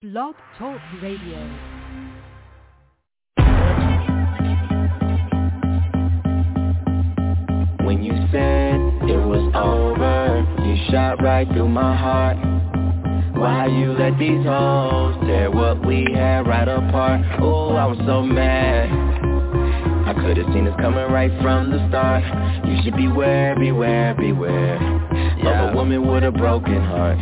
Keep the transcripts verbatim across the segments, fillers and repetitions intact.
Blog Talk Radio. When you said it was over, you shot right through my heart. Why you let these hoes tear what we had right apart? Oh, I was so mad. I could've seen this coming right from the start. You should beware, beware, beware yeah. of a woman with a broken heart.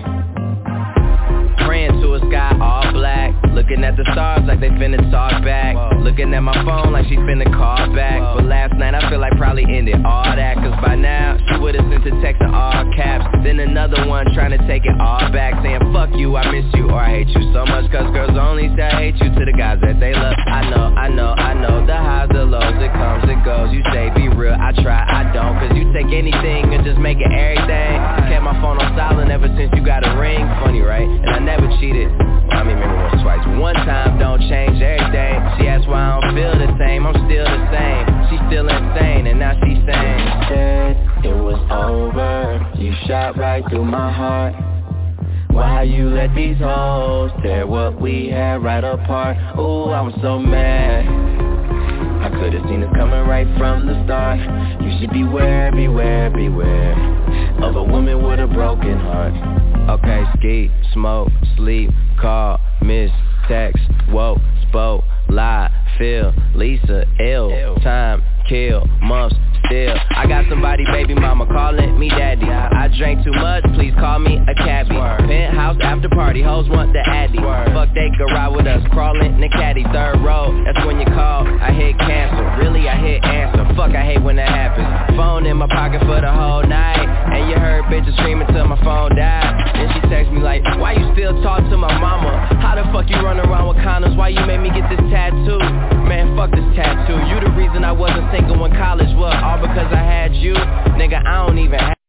Praying to a sky all black, looking at the stars like they finna talk back. Whoa. Looking at my phone like she finna call back. Whoa. But last night I feel like probably ended all that, cause by now she would've sent a text in all caps. Then another one trying to take it all back, saying fuck you, I miss you, or I hate you so much. Cause girls only say I hate you to the guys that they love. I know, I know, I know, the highs, the lows, it comes, it goes. You say be real, I try, I don't. Cause you take anything and just make it everything. Kept my phone on silent ever since you got a ring. Funny, right? And I never cheated. Well, I mean, maybe once, twice. One time don't change everything. She asked why I don't feel the same. I'm still the same. She's still insane, and now she's saying, you said it was over. You shot right through my heart. Why you let these hoes tear what we had right apart? Ooh, I was so mad. I could've seen this coming right from the start. You should beware, beware, beware of a woman with a broken heart. Okay, ski, smoke, sleep, call, miss, text, woke, spoke, lie, feel, Lisa, ill, time, kill, months, still. I got somebody, baby mama, calling me daddy. I drank too much, please call me a cabbie. Penthouse after party, hoes want the addy. Fuck, they could ride with us, crawling in the caddy. Third row, that's when you call, I hit cancel. Really, I hit answer. Fuck, I hate when that happens. Phone in my pocket for the whole night, and you heard bitches screaming till my phone died. Then she text me like, why you still talk to my mama? How the fuck you run around with condoms? Why you made me get this tattoo? Man, fuck this tattoo. You the reason I wasn't single in college. What, all because I had you? Nigga, I don't even have.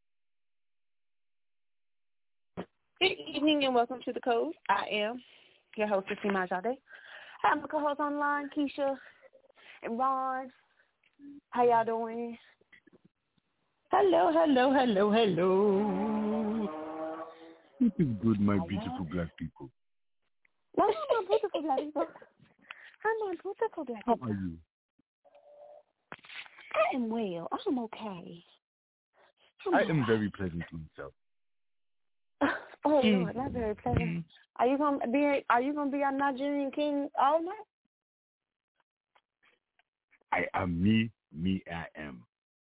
Good evening and welcome to The Code. I am your host, Sima Jade. I have my co-hosts online, Keisha and Ron. How y'all doing? Hello, hello, hello, hello. It is good, my beautiful black people. No, I'm not beautiful black people. I'm not beautiful black people. How are you? I am well. I'm okay. I'm I okay. am very pleasant to myself. Oh Lord, not very pleasant. Are you gonna be? Are you gonna be our Nigerian king all night? I am me. Me, I am.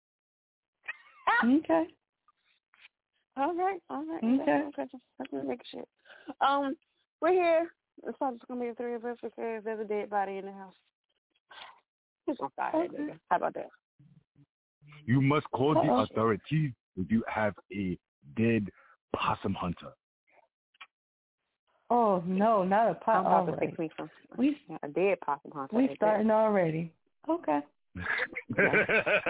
Okay. All right. All right. Okay. Okay. Let's make sure. Um, we're here. It's probably gonna be the three of us because there's a dead body in the house. Who's gonna fire that nigga? How about that? You must call Uh-oh. the authorities if you have a dead possum hunter. Oh no, not a possum. I'm about to take me some. We a dead possum hunter. We starting there. Already. Okay. Yeah.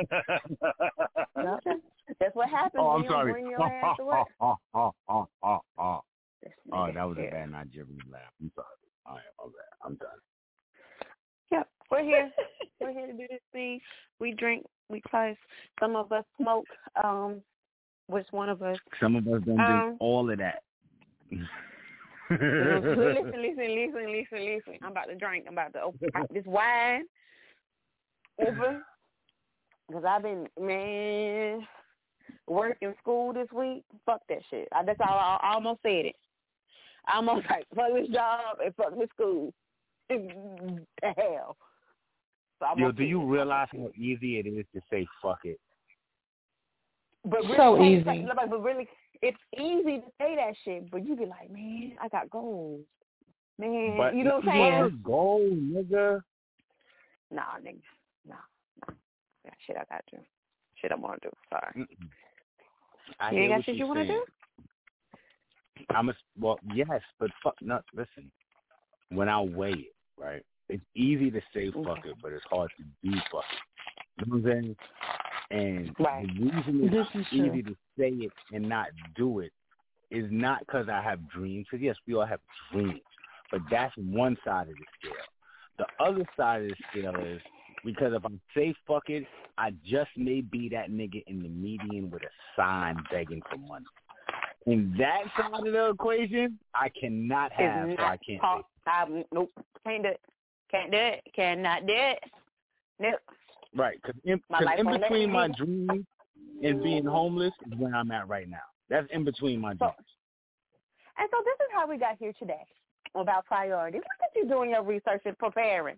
That's what happens Oh, when I'm you sorry. bring your ass to work. Oh, oh, oh, oh, oh. Oh, that was yeah. a bad Nigerian laugh. I'm sorry. All right, all right. I'm done. Yep, we're here. We're here to do this thing. We drink, we cuss. Some of us smoke. Um, which one of us? Some of us don't um, drink all of that. listen, listen, listen, listen, listen. I'm about to drink. I'm about to open this wine over because I've been, man, working school this week. Fuck that shit. I, that's all. I, I almost said it. I almost like fuck this job and fuck this school. The hell. So Yo, do you realize how easy it is to say fuck it? But really, so easy. Like, but really, it's easy to say that shit, but you be like, man, I got goals. Man, but you know what I'm saying? Goal, nigga. Nah, nigga. Nah, nah. Yeah, shit I got to do. Shit I want to do. Sorry. Mm-mm. I you ain't got shit you want to do? I'm a, well, yes, but fuck, no, listen. When I weigh it, right, it's easy to say fuck okay. it, but it's hard to do fuck it. You know what I'm saying? And right. the reason it's easy true. to say it and not do it is not because I have dreams. Because, yes, we all have dreams. But that's one side of the scale. The other side of the scale is because if I say fuck it, I just may be that nigga in the median with a sign begging for money. And that side of the equation, I cannot have, It's so I can't talk, say. I, nope, can't do it. Can't do it. Cannot do it. Nope. Right, because in, My 'cause life in won't let between me my do it. dreams and being homeless is where I'm at right now. That's in between my dreams. So, and so this is how we got here today about priorities. Look at you doing your research and preparing.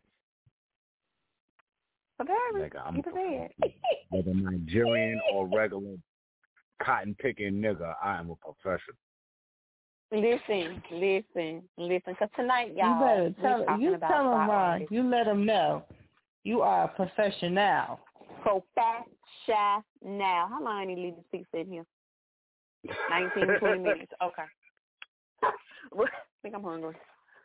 Preparing. Like I'm You prepared. whether Nigerian or regular cotton picking nigga, I am a professional. Listen, listen, listen. Because tonight, You y'all, better we're tell talking you about tell them, Ron. priorities. You let them know you are a professional. Professional. How long I need to leave this piece in here? nineteen, twenty minutes. Okay. I think I'm hungry.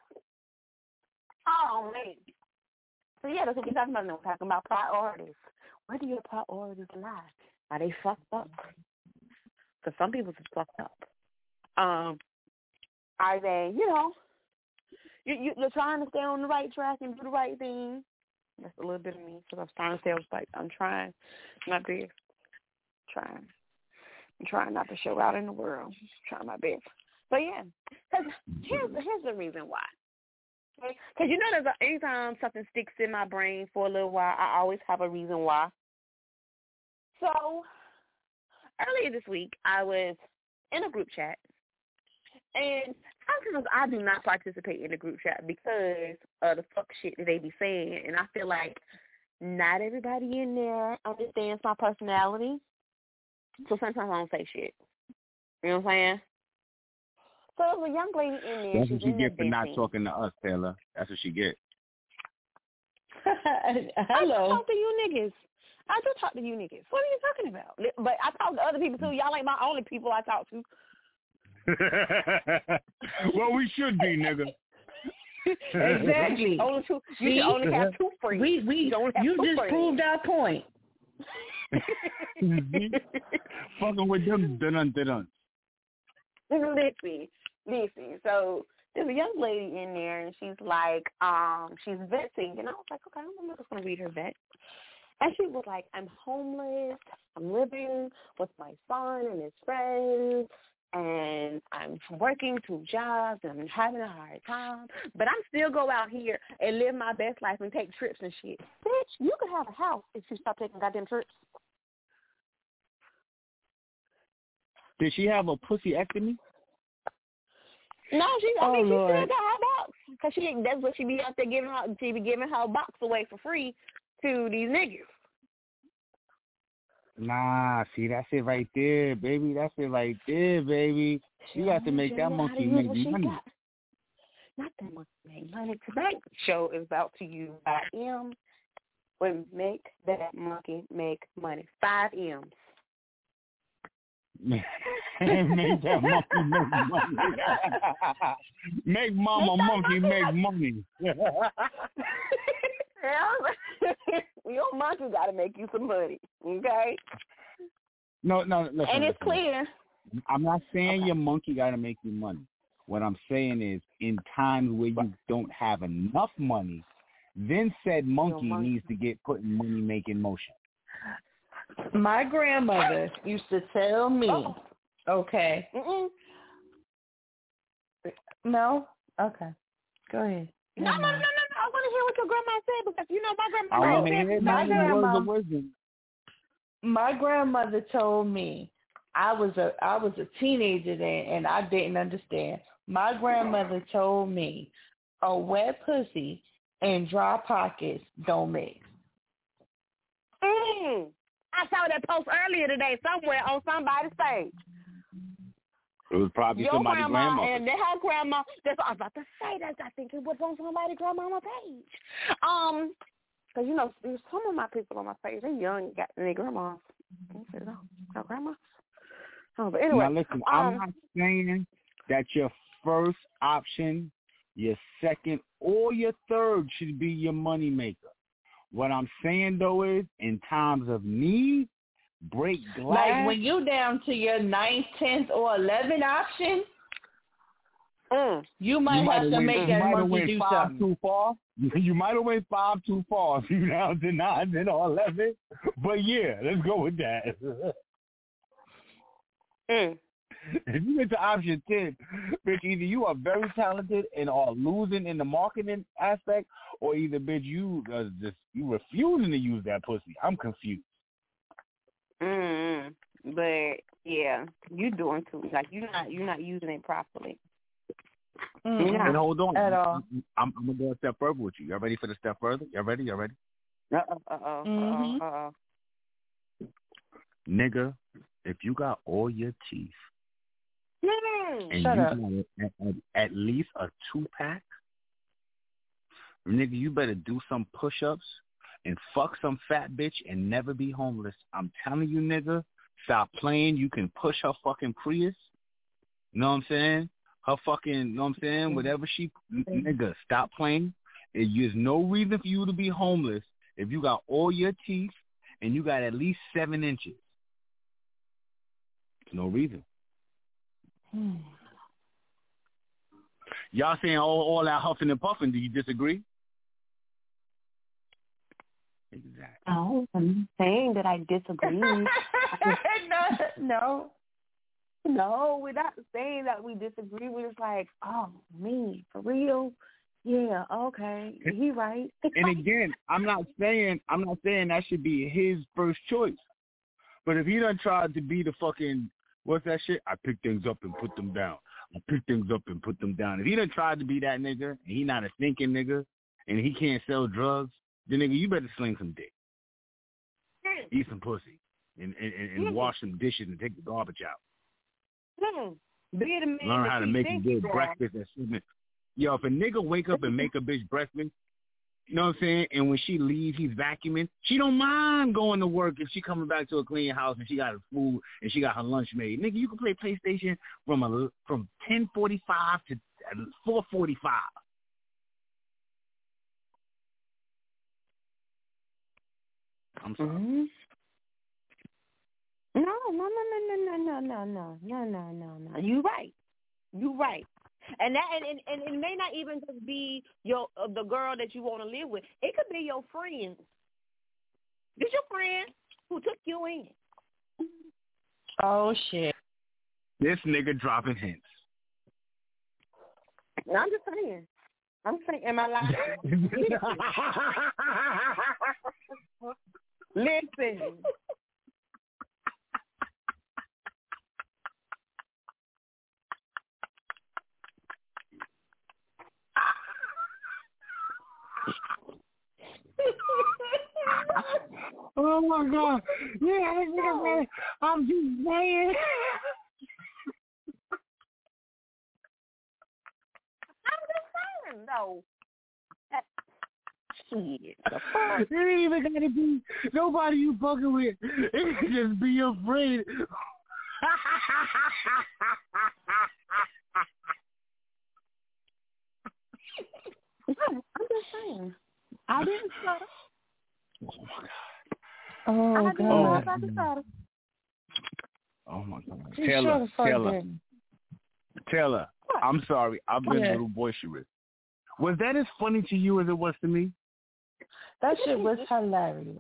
Oh, man. So, yeah, that's what we're talking about. We're talking about priorities. Where do your priorities lie? Are they fucked up? Because some people's is fucked up. Um, are they, you know, you, you, you're trying to stay on the right track and do the right thing. That's a little bit of me. Because I was trying to say, I was like, I'm trying my best. Trying. I'm trying not to show out in the world. Trying my best. But, yeah, because here's, here's the reason why. Because, you know, there's a, anytime something sticks in my brain for a little while, I always have a reason why. So, earlier this week, I was in a group chat. And sometimes I do not participate in the group chat because of the fuck shit that they be saying. And I feel like not everybody in there understands my personality. So sometimes I don't say shit. You know what I'm saying? So there's a young lady in there. That's She's what you in there get for not venting. talking to us, Taylor. That's what she get. I Hello. do talk to you niggas. I do talk to you niggas. What are you talking about? But I talk to other people too. Y'all ain't my only people I talk to. Well, we should be, nigga. Exactly. Only two. You See? should only have two friends. We we You don't have you two just friends. proved our point. Fucking with them, dun dun dun. Listen, listen. So there's a young lady in there, and she's like, um, she's venting, and I was like, okay, I'm just gonna read her vet. And she was like, I'm homeless. I'm living with my son and his friends, and I'm working two jobs, and I'm having a hard time. But I'm still go out here and live my best life and take trips and shit. Bitch, you could have a house if you stop taking goddamn trips. Did she have a pussy-ectomy? No, she. I Oh, mean, she Lord. still got her box because she. That's what she be out there giving her. She be giving her box away for free to these niggas. Nah, see, that's it right there, baby. That's it right there, baby. You got to make that monkey make money. Not that monkey make money. Today's show is about to you by M. When make that monkey make money. Five M's. Make that monkey make money. Make mama monkey make money. Your monkey got to make you some money, okay? No, no, listen. And it's listen. clear. I'm not saying Okay. your monkey got to make you money. What I'm saying is, in times where you don't have enough money, then said monkey, monkey. needs to get put in money-making motion. My grandmother used to tell me, Oh. okay. Mm-mm. No? Okay. Go ahead. No, no, no, no, no. I want to hear what your grandma said because, you know, my grandma I want to said hear my my grandma- words of wisdom. My grandmother told me I was a I was a teenager then and I didn't understand. My grandmother told me a wet pussy and dry pockets don't mix. Mm. I saw that post earlier today somewhere on somebody's page. It was probably Your somebody's grandma grandmother. and then her grandma. That's what I was about to say. That I think it was on somebody's grandmama page. Um, because you know some of my people on my page they young, got their grandmas. I said, oh, no grandma. Oh, but anyway, Now listen, um, I'm not saying that your first option, your second, or your third should be your money maker. What I'm saying though is, in times of need, break glass. Like when you down to your ninth, tenth, or eleventh option, mm. you might you have might to went, make you that might have monkey went do five something. too far. You might have went five too far if you down to nine, ten, or eleven. But yeah, let's go with that. Mm. if you get to option ten, bitch, either you are very talented and are losing in the marketing aspect, or either, bitch, you uh, just you refusing to use that pussy. I'm confused. Mm. But yeah, you doing too. Like you're not you're not using it properly. Mm-hmm. And hold on, at all. I'm, I'm gonna go a step further with you. Y'all ready for the step further? Y'all ready? Y'all ready? Uh oh. Uh oh. Mm-hmm. Uh oh. Nigga, if you got all your teeth Mm. and Shut you up. got at, at, at least a two pack, nigga, you better do some push ups and fuck some fat bitch and never be homeless. I'm telling you, nigga, stop playing. You can push her fucking Prius. You know what I'm saying? Her fucking, you know what I'm saying? Whatever she, nigga, stop playing. There's no reason for you to be homeless if you got all your teeth and you got at least seven inches. No reason. Hmm. Y'all saying all, all that huffing and puffing. Do you disagree? Exactly. No, I'm saying that I disagree. no, no. No, we're not saying that we disagree. We're just like, oh, me, for real? Yeah, okay, he right. And again, I'm not saying I'm not saying that should be his first choice. But if he done tried to be the fucking what's that shit? I pick things up and put them down. I pick things up and put them down. If he done tried to be that nigga and he not a thinking nigga and he can't sell drugs, then nigga, you better sling some dick, eat some pussy, and and, and wash some dishes and take the garbage out. Hmm. Be the man Learn how to make a you good breakfast and something. Yo, if a nigga wake up and make a bitch breakfast, you know what I'm saying? And when she leaves, he's vacuuming. She don't mind going to work if she coming back to a clean house and she got her food and she got her lunch made. Nigga, you can play PlayStation from a, from ten forty-five to four forty-five. I'm sorry. Mm-hmm. No, no, no, no, no, no, no, no, no, no, no, no. You right. You right. And that and, and, and it may not even just be your uh, the girl that you want to live with. It could be your friend. It's your friend who took you in. Oh shit. This nigga dropping hints. I'm just saying. I'm saying, am I lying? Listen. Oh my God! Yeah, this nigga, man. I'm just saying. I'm just saying, though. Shit. The fuck? It ain't even gotta be nobody you fucking with. It can just be your friend. I'm just saying. I didn't stutter. Oh I god. didn't know about the stutter. Oh my God. You Taylor, sure the fuck Taylor, didn't. Taylor. What? I'm sorry. I've been Yeah. a little boisterous. Was that as funny to you as it was to me? That shit was hilarious.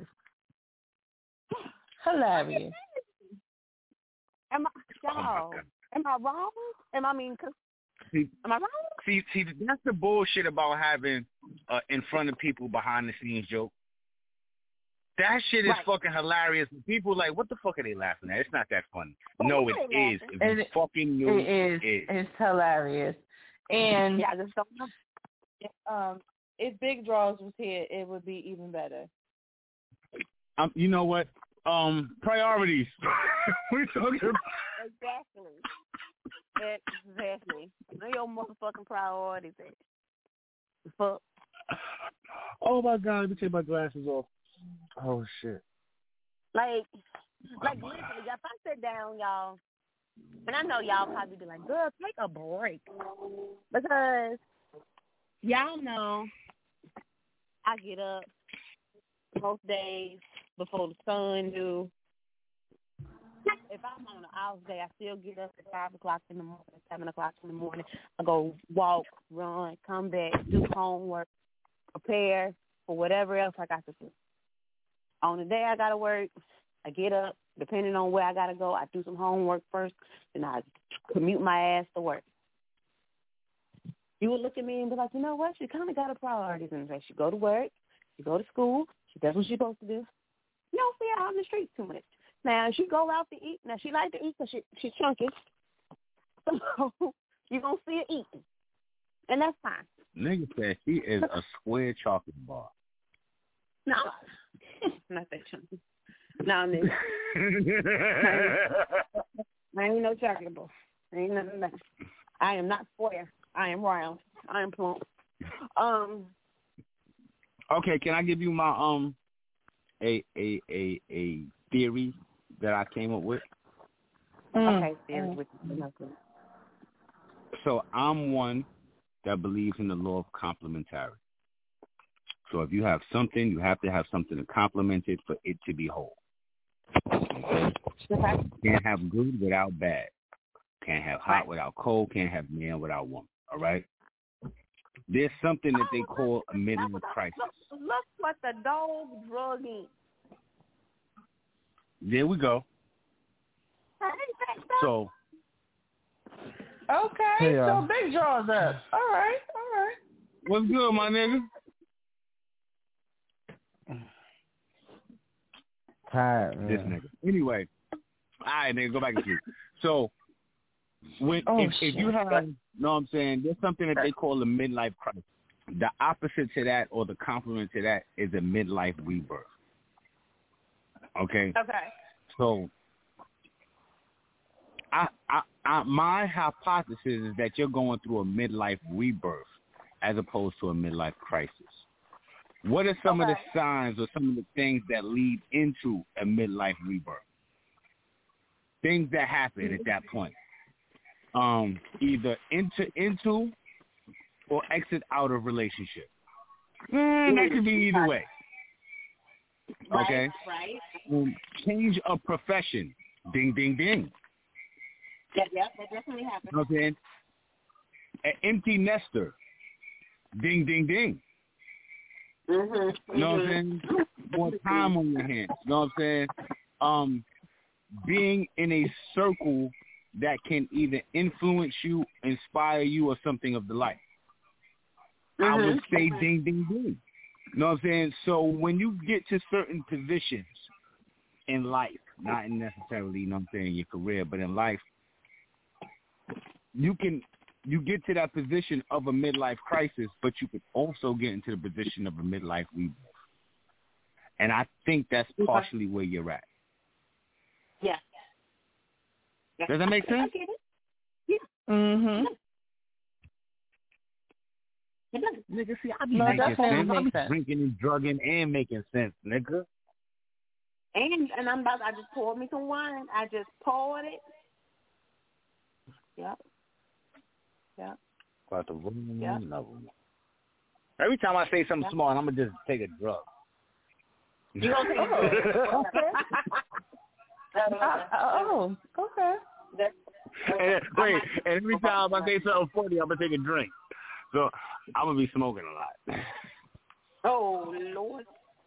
Hilarious. Am I, y'all, Oh my God. am I wrong? Am I mean, cause, See, am I wrong? see, see, that's the bullshit about having uh, in front of people behind the scenes joke. That shit is Right. fucking hilarious. People like, what the fuck are they laughing at? It's not that funny. Well, No, why it are they is. laughing? If you It- fucking knew, It is. it is. It's hilarious. And Yeah, I just don't know. um, if Big Draws was here, it would be even better. Um, you know what? Um, priorities. We're talking about. Exactly. Exactly. Know your motherfucking priorities. Fuck. Oh my God! Let me take my glasses off. Oh shit! Like, like Oh, my literally, if I sit down, y'all, and I know y'all probably be like, girl, take a break. Because y'all know I get up most days before the sun do. If I'm on an off day, I still get up at five o'clock in the morning, seven o'clock in the morning. I go walk, run, come back, do homework, prepare for whatever else I got to do. On the day I got to work, I get up, depending on where I got to go, I do some homework first, and I commute my ass to work. You would look at me and be like, you know what? She kind of got her priorities in place. She go to work, she go to school, she does what she's supposed to do. You don't see her out in the streets too much. Now, she go out to eat. Now, she like to eat because she, she's chunky. So you're going to see her eating. And that's fine. Nigga said she is a square chocolate bar. No, not that chunky. No, nigga. I ain't no chocolate bar. I ain't nothing that. I am not square. I am round. I am plump. Um. Okay, can I give you my um a a a a theory that I came up with? Okay, theory with you. So I'm one that believes in the law of complementarity. So if you have something, you have to have something to complement it for it to be whole. Okay? Can't have good without bad. Can't have hot right. without cold. Can't have man without woman. All right? There's something that they call a midlife crisis. Look, look what the dog drug in. There we go. So. Okay, hey, uh, so big draws up. All right, all right. What's good, my nigga? Tired, man. This nigga. Anyway, all right, nigga, go back to sleep. So, when oh, if, if you have, you know what I'm saying, there's something that they call a midlife crisis. The opposite to that, or the complement to that, is a midlife rebirth. Okay? Okay. So, I, I, I, my hypothesis is that you're going through a midlife rebirth as opposed to a midlife crisis. What are some okay. of the signs or some of the things that lead into a midlife rebirth? Things that happen at that point. Um, either enter into or exit out of relationship. Mm, that could be either way. Okay? Right, right. Um, change of profession. Ding, ding, ding. Yeah, yeah, that definitely happens. You know what I'm saying? An empty nester. Ding, ding, ding. Mm-hmm. You know what I'm saying? More time on your hands. You know what I'm saying? Um, being in a circle that can either influence you, inspire you, or something of the like. Mm-hmm. I would say ding, ding, ding. You know what I'm saying? So when you get to certain positions in life, not necessarily, you know what I'm saying, your career, but in life, you can you get to that position of a midlife crisis, but you could also get into the position of a midlife rebirth. And I think that's partially where you're at. Yeah. Does that make sense? I get it. Yeah. Mm-hmm. Nigga, see, I be no, making sense. I be sense. drinking and drugging and making sense, nigga. And and I'm about. I just poured me some wine. I just poured it. Yep. Yep. About the room, yep. no. Every time I say something yep. small, I'm gonna just take a drug. You gonna take a drug? uh, oh, okay. That's, that's, and, wait, and every time I say something funny, I'm gonna take a drink. So I'm gonna be smoking a lot. Oh Lord.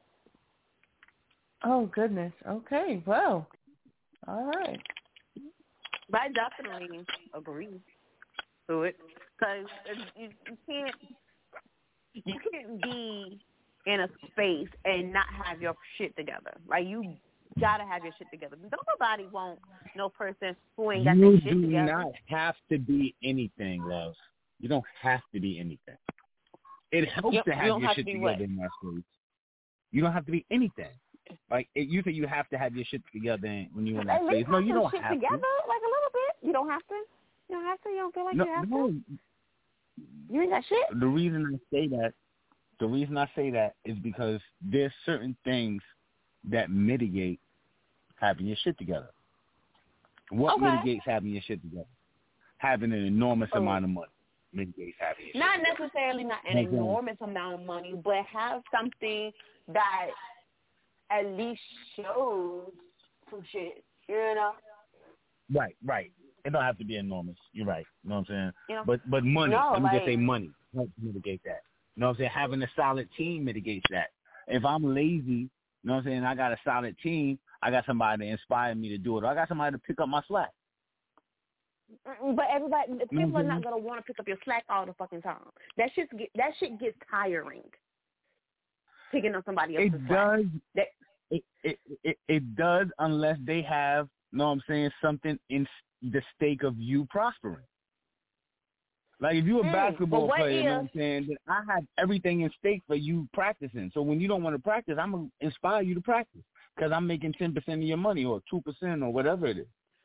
Oh goodness. Okay. Well. All right. But I definitely agree to it because you, you can't you can't be in a space and not have your shit together. Like you gotta have your shit together. Don't nobody want no person who ain't got their shit together. You do not have to be anything, love. You don't have to be anything. It helps yep, to have you your have shit to together what? in that space. You don't have to be anything. Like it, you think you have to have your shit together when you're in that space. No, you don't shit have together, to. Like a little bit. You don't have to. You don't have to. You don't feel like no, you have no. to. You ain't got shit. The reason I say that, the reason I say that is because there's certain things that mitigate having your shit together. What okay. mitigates having your shit together? Having an enormous oh. amount of money mitigates having your not shit together. necessarily not an okay. enormous amount of money, but have something that at least shows some shit, you know? Right, right. It don't have to be enormous. You're right. You know what I'm saying? You know? But but money, no, let me like, just say money helps mitigate that. You know what I'm saying? Having a solid team mitigates that. If I'm lazy You know what I'm saying? I got a solid team. I got somebody to inspire me to do it. Or I got somebody to pick up my slack. But everybody, people mm-hmm. are not gonna want to pick up your slack all the fucking time. That shit get that shit gets tiring. Picking up somebody else's it slack. Does, that, it, it it it does unless they have, you know what I'm saying, something in the stake of you prospering. Like if you're a mm, basketball player, if, you know what I'm saying, then I have everything in stake for you practicing. So when you don't want to practice, I'm gonna inspire you to practice because I'm making ten percent of your money or two percent or whatever it is.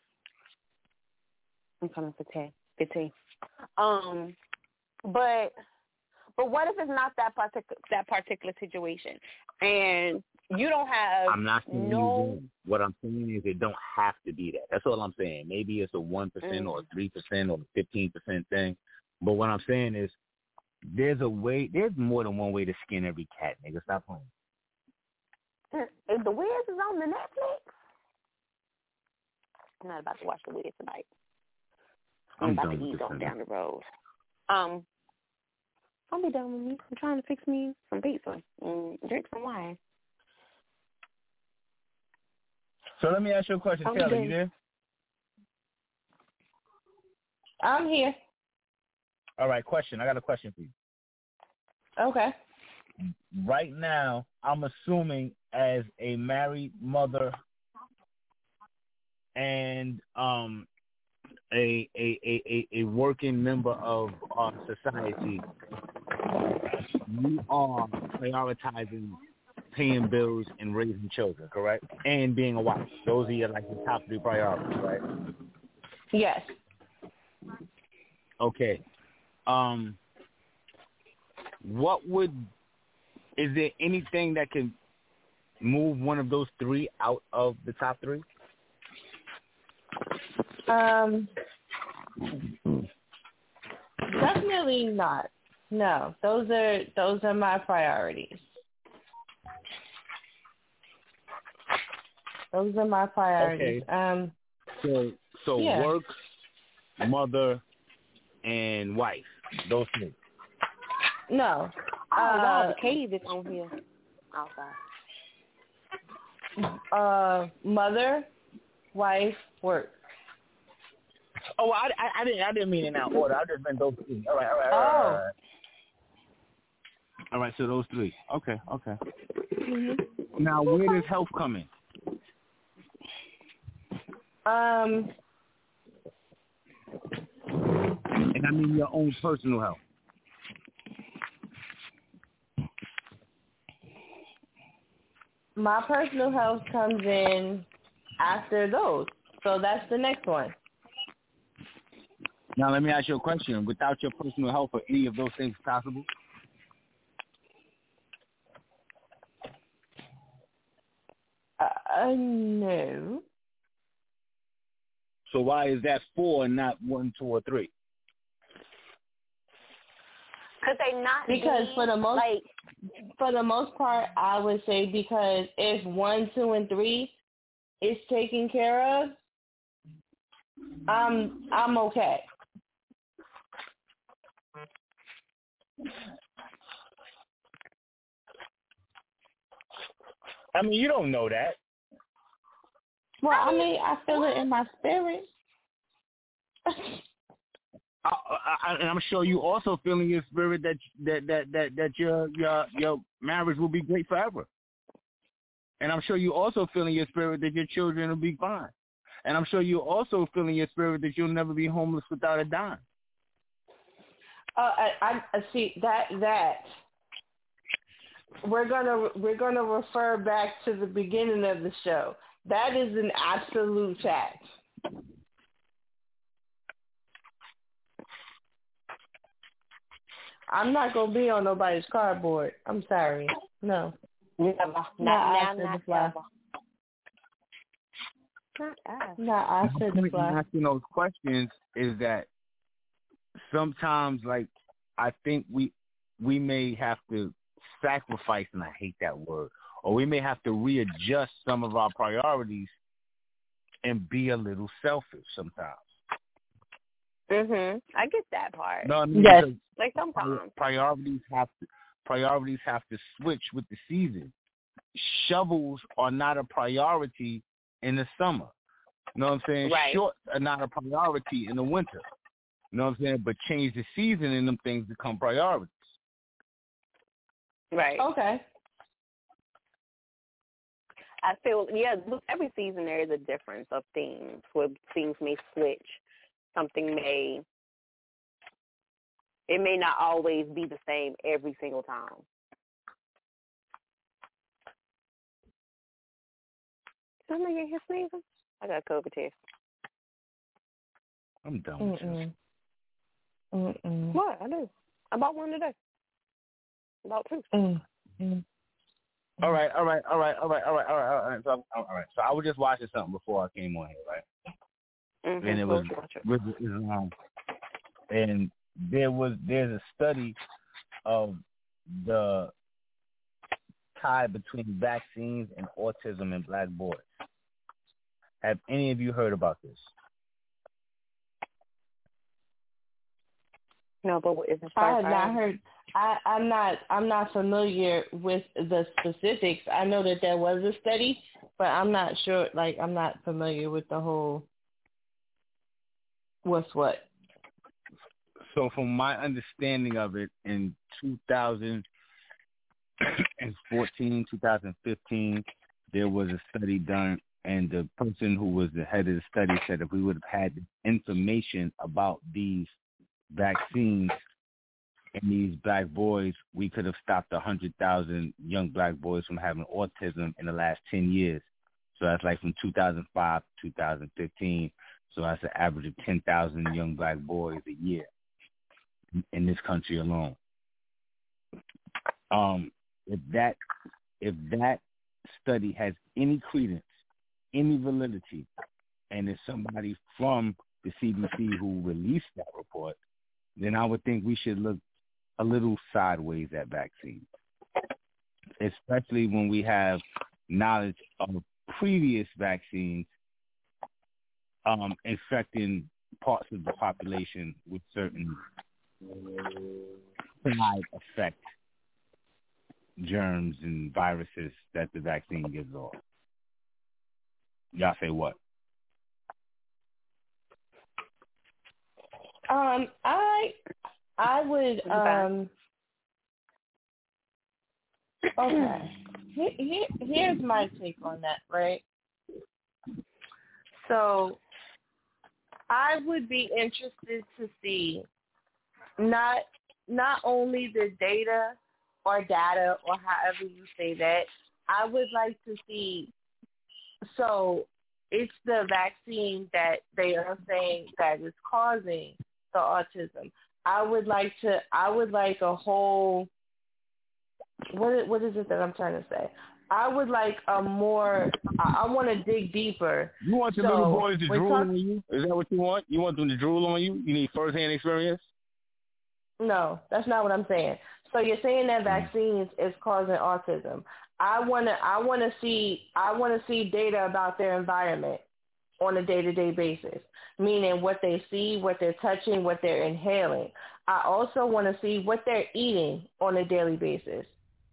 I'm coming for ten, fifteen. Um, but but what if it's not that particular that particular situation, and you don't have I'm not saying no. You what I'm saying is it don't have to be that. That's all I'm saying. Maybe it's a one percent Mm. or a three percent or a fifteen percent thing. But what I'm saying is there's a way. There's more than one way to skin every cat, nigga. Stop playing. If The Wiz is on the Netflix, I'm not about to watch The Wiz tonight. I'm, I'm about done to with ease this on thing. down the road. Um, don't be done with me. I'm trying to fix me some pizza and drink some wine. So let me ask you a question, I'm Taylor. done. You there? I'm here. All right. Question. I got a question for you. Okay. Right now, I'm assuming as a married mother and um. A, a, a, a working member of our society, you are prioritizing paying bills and raising children, correct? And being a wife. Those are your, like, the top three priorities, right? Yes. Okay. Um, what would, is there anything that can move one of those three out of the top three? Um, definitely not. No, those are those are my priorities. Those are my priorities. Okay. Um, so so yeah. work, mother, and wife. Those three. No. Oh, wow, Uh, the cave is on here. Outside. uh, mother, wife, work. Oh, I, I, I didn't I didn't mean in that order. I just meant those three. All right, all right, all right. Oh. All right, all right so those three. Okay, okay. Mm-hmm. Now, where does health come in? Um, And I mean your own personal health. my personal health comes in after those. So that's the next one. Now, let me ask you a question. Without your personal health, are any of those things possible? Uh, no. So why is that four and not one, two, or three? Because they not Because being, for the most like, for the most part, I would say because if one, two, and three is taken care of, I'm I'm okay. I mean, you don't know that. Well, I mean, I feel it in my spirit. I, I, and I'm sure you also feel in your spirit that that that that, that your your your marriage will be great forever. And I'm sure you also feel in your spirit that your children will be fine. And I'm sure you also feel in your spirit that you'll never be homeless without a dime. Uh, I, I I see that that we're gonna we're gonna refer back to the beginning of the show. That is an absolute fact. I'm not gonna be on nobody's cardboard. I'm sorry. No. Never. Not, not now, not fly. ever. Not ever. Not I said the The point fly. in asking those questions is that sometimes, like, I think we we may have to sacrifice, and I hate that word, or we may have to readjust some of our priorities and be a little selfish sometimes. Mhm. I get that part. No, I mean, Yes. because Like sometimes. priorities have to priorities have to switch with the season. shovels are not a priority in the summer. You know what I'm saying? Right. Shorts are not a priority in the winter. You know what I'm saying? But change the season and them things become priorities. Right. Okay. I feel, yeah, look, every season there is a difference of themes where things may switch. Something may, it may not always be the same every single time. Somebody get his sneezing? I got COVID test. I'm done with Mm-mm. you. Mm-mm. What? I do. I bought one today. About two. Mm-mm. All right, all right, all right, all right, all right, all right, all right. So, all right. So I was just watching something before I came on here, right? Mm-hmm. And it was, was um, and there was there's a study of the tie between vaccines and autism in black boys. Have any of you heard about this? No, but what is the I have not heard. I, I'm not. I'm not familiar with the specifics. I know that there was a study, but I'm not sure. Like, I'm not familiar with the whole. What's what? So, from my understanding of it, in two thousand fourteen, two thousand fifteen, there was a study done, and the person who was the head of the study said if we would have had information about these vaccines and these black boys, we could have stopped one hundred thousand young black boys from having autism in the last ten years. So that's like from two thousand five to two thousand fifteen. So that's an average of ten thousand young black boys a year in this country alone. Um, if that if that study has any credence, any validity, and it's somebody from the C D C who released that report, then I would think we should look a little sideways at vaccines, especially when we have knowledge of previous vaccines um, infecting parts of the population with certain side effect germs and viruses that the vaccine gives off. Y'all say what? Um, I I would um. Okay, here, here, here's my take on that, right? So, I would be interested to see not not only the data or data or however you say that. I would like to see. So, it's the vaccine that they are saying that is causing the autism. I would like to. I would like a whole. What what is it that I'm trying to say? I would like a more. I, I want to dig deeper. You want the so, little boys to drool talk, on you? Is that what you want? You want them to drool on you? You need first-hand experience? No, that's not what I'm saying. So you're saying that vaccines is causing autism. I wanna. I wanna see. I wanna see data about their environment on a day-to-day basis, meaning what they see, what they're touching, what they're inhaling. I also want to see what they're eating on a daily basis.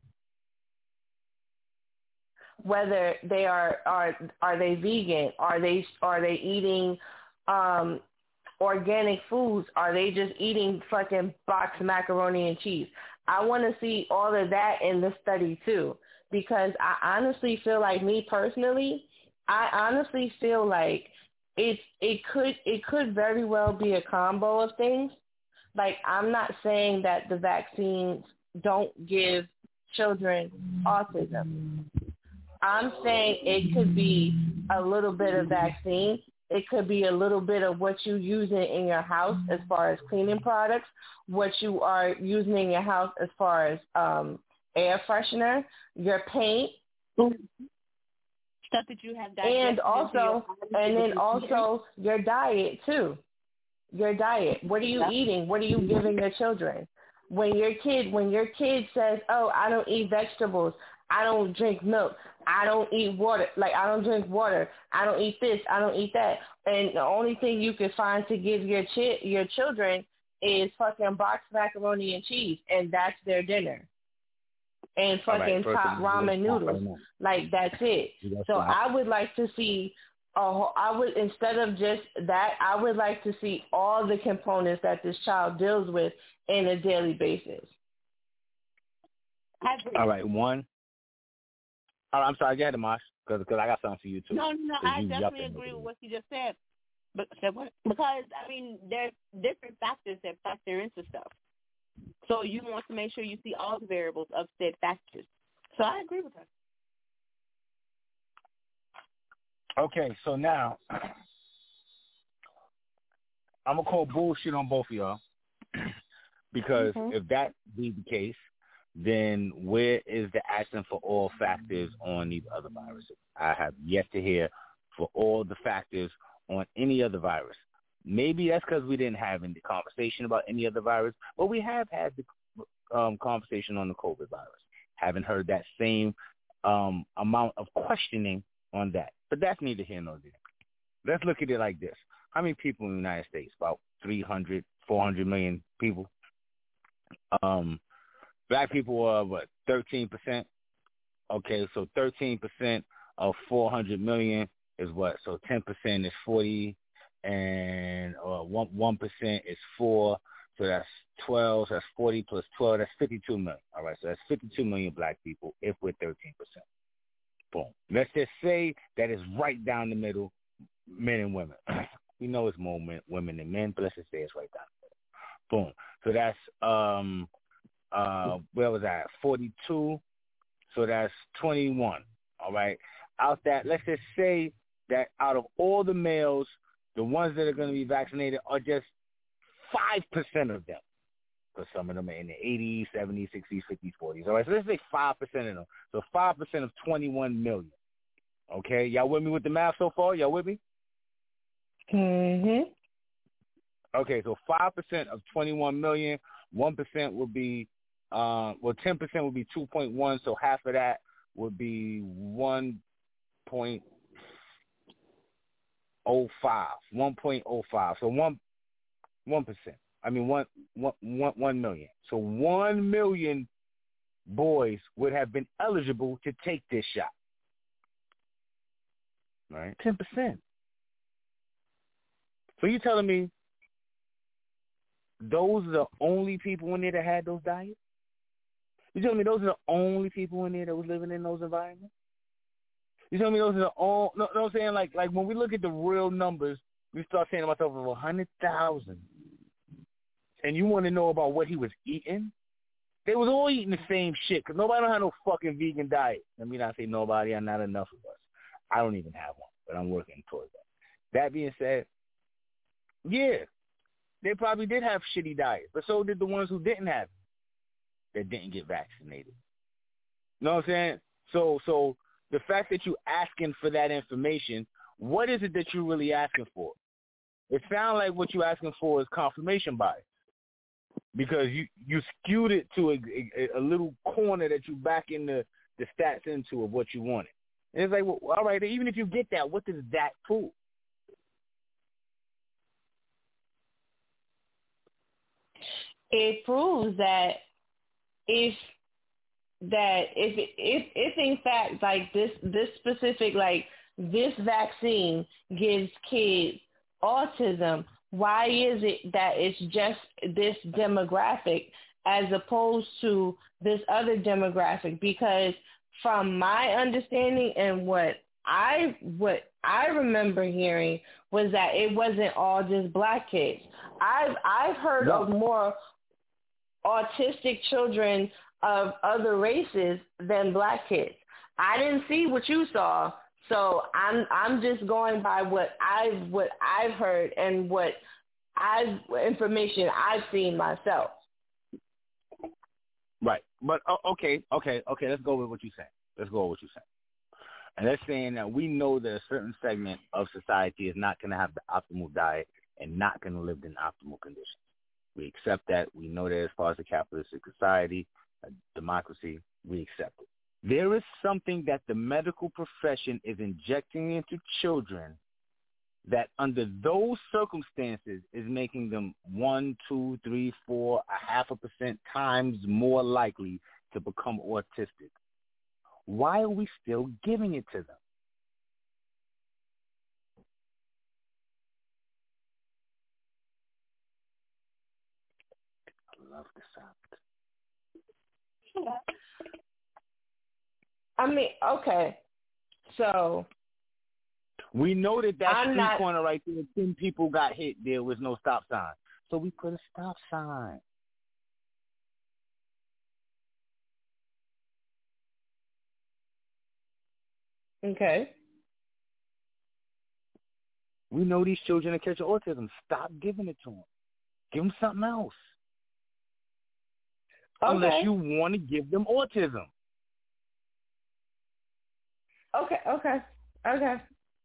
Whether they are are are they vegan? Are they are they eating um, organic foods? Are they just eating fucking boxed macaroni and cheese? I want to see all of that in the study too, because I honestly feel like, me personally, I honestly feel like it's it could it could very well be a combo of things. Like, I'm not saying that the vaccines don't give children autism. I'm saying it could be a little bit of vaccine. It could be a little bit of what you're using in your house as far as cleaning products, what you are using in your house as far as um, air freshener, your paint. Stuff that you have digested. And also, and then also your diet too. Your diet. What are you eating? What are you giving your children? When your kid, when your kid says, "Oh, I don't eat vegetables. I don't drink milk. I don't eat water. Like, I don't drink water. I don't eat this. I don't eat that." And the only thing you can find to give your chi- your children is fucking boxed macaroni and cheese, and that's their dinner. and fucking right, top ramen noodles. Like, that's it. That's so right. I would like to see, uh, I would, instead of just that, I would like to see all the components that this child deals with in a daily basis. All right, one. Oh, I'm sorry, go ahead, Amash, because I got something for you, too. No, no, I definitely agree with what you just said. But, because, I mean, there's different factors that factor into stuff. So you want to make sure you see all the variables of said factors. So I agree with her. Okay, so now I'm going to call bullshit on both of y'all because mm-hmm. if that be the case, then where is the action for all factors on these other viruses? I have yet to hear for all the factors on any other virus. Maybe that's because we didn't have any conversation about any other virus, but we have had the um, conversation on the COVID virus. Haven't heard that same um, amount of questioning on that. But that's neither here nor there. Let's look at it like this. How many people in the United States? About three hundred, four hundred million people. Um, black people are, what, thirteen percent? Okay, so thirteen percent of four hundred million is what? So ten percent is forty, and uh, one, one percent is four, so that's twelve, so that's forty plus twelve, that's fifty-two million. All right, so that's fifty-two million black people if we're thirteen percent. Boom. Let's just say that it's right down the middle, men and women. We know it's more men, women than men, but let's just say it's right down the middle. Boom. So that's, um, uh, where was that? forty-two, so that's twenty-one. All right. Out that, let's just say that out of all the males, the ones that are going to be vaccinated are just five percent of them. Because some of them are in the eighties, seventies, sixties, fifties, forties. All right, so let's say five percent of them. So five percent of twenty-one million. Okay, y'all with me with the math so far? Y'all with me? Mm-hmm. Okay, so five percent of twenty-one million, one percent would be, uh, well, ten percent would be two point one, so half of that would be one point oh five. one point oh five. So one, one percent. I mean, one, one, one, one million. So one million boys would have been eligible to take this shot. Right? ten percent. So you're telling me those are the only people in there that had those diets? You telling me those are the only people in there that was living in those environments? You telling me those are the all? No, no, I'm saying like like when we look at the real numbers, we start saying to myself, well, one hundred thousand. And you want to know about what he was eating? They was all eating the same shit because nobody don't have no fucking vegan diet. Let me not say nobody, and not enough of us. I don't even have one, but I'm working towards that. That being said, yeah, they probably did have shitty diets, but so did the ones who didn't have it, that didn't get vaccinated. You know what I'm saying? So, so the fact that you're asking for that information, what is it that you're really asking for? It sounds like what you're asking for is confirmation bias. Because you, you skewed it to a, a, a little corner that you back in the, the stats into of what you wanted. And it's like, well, all right, even if you get that, what does that prove? It proves that if that if if if in fact like this this specific like this vaccine gives kids autism, why is it that it's just this demographic as opposed to this other demographic? Because from my understanding and what I what I remember hearing was that it wasn't all just black kids. I've I've heard no. of more autistic children of other races than black kids. I didn't see what you saw. So I'm I'm just going by what I've what I've heard and what I've information I've seen myself. Right, but uh, okay, okay, okay. Let's go with what you're saying. Let's go with what you're saying. And that's saying that we know that a certain segment of society is not going to have the optimal diet and not going to live in optimal conditions. We accept that. We know that as far as a capitalistic society, a democracy, we accept it. There is something that the medical profession is injecting into children that under those circumstances is making them one, two, three, four, a half a percent times more likely to become autistic. Why are we still giving it to them? I love the sound. I mean, okay. So we know that that I'm street not, corner right there, ten people got hit. There was no stop sign. So we put a stop sign. Okay. We know these children are catching autism. Stop giving it to them. Give them something else. Okay. Unless you want to give them autism. Okay, okay, okay.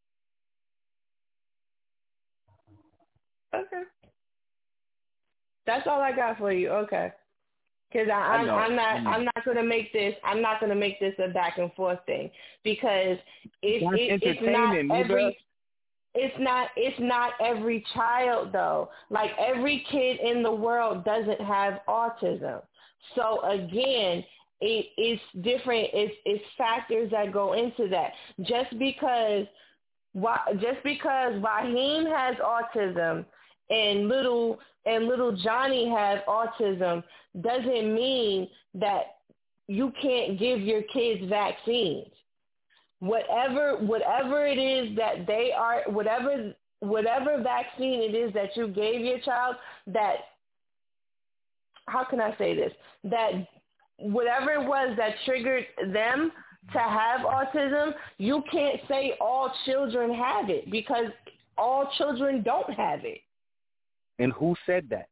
Okay. That's all I got for you. Okay. Because I'm, I'm not, I'm not going to make this, I'm not going to make this a back and forth thing, because it, it, it's not every, it's not, it's not every child though. Like every kid in the world doesn't have autism. So again, it, it's different. It's, it's factors that go into that. Just because, just because Raheem has autism and little and little Johnny has autism doesn't mean that you can't give your kids vaccines. Whatever whatever it is that they are, whatever whatever vaccine it is that you gave your child, that, how can I say this? That whatever it was that triggered them to have autism, you can't say all children have it, because all children don't have it. And who said that?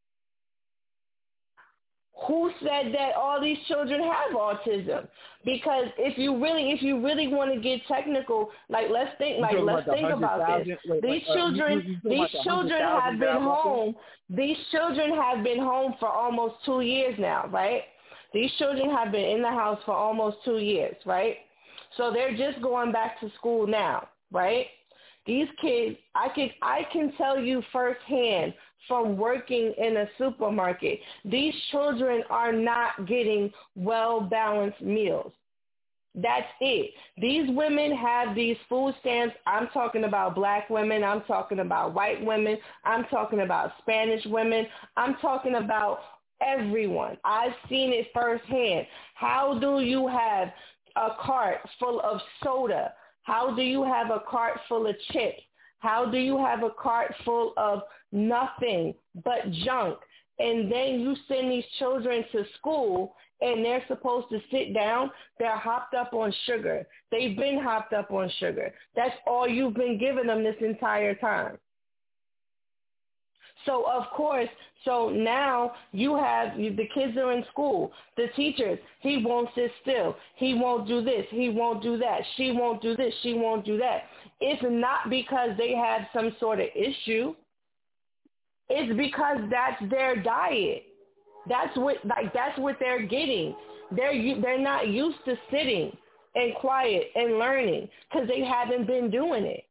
Who said that all these children have autism? Because if you really, if you really want to get technical, like let's think, like let's think about this. Wait, these wait, children, uh, you, you these children have been home. These children have been home for almost two years now, right? These children have been in the house for almost two years, right? So they're just going back to school now, right? These kids, I can I can tell you firsthand from working in a supermarket, these children are not getting well-balanced meals. That's it. These women have these food stamps. I'm talking about black women. I'm talking about white women. I'm talking about Spanish women. I'm talking about everyone. I've seen it firsthand. How do you have a cart full of soda? How do you have a cart full of chips? How do you have a cart full of nothing but junk? And then you send these children to school and they're supposed to sit down. They're hopped up on sugar. They've been hopped up on sugar. That's all you've been giving them this entire time. So, of course, so now you have, the kids are in school. The teachers, he won't sit still. He won't do this. He won't do that. She won't do this. She won't do that. It's not because they have some sort of issue. It's because that's their diet. That's what, like, that's what they're getting. They're, they're not used to sitting and quiet and learning because they haven't been doing it.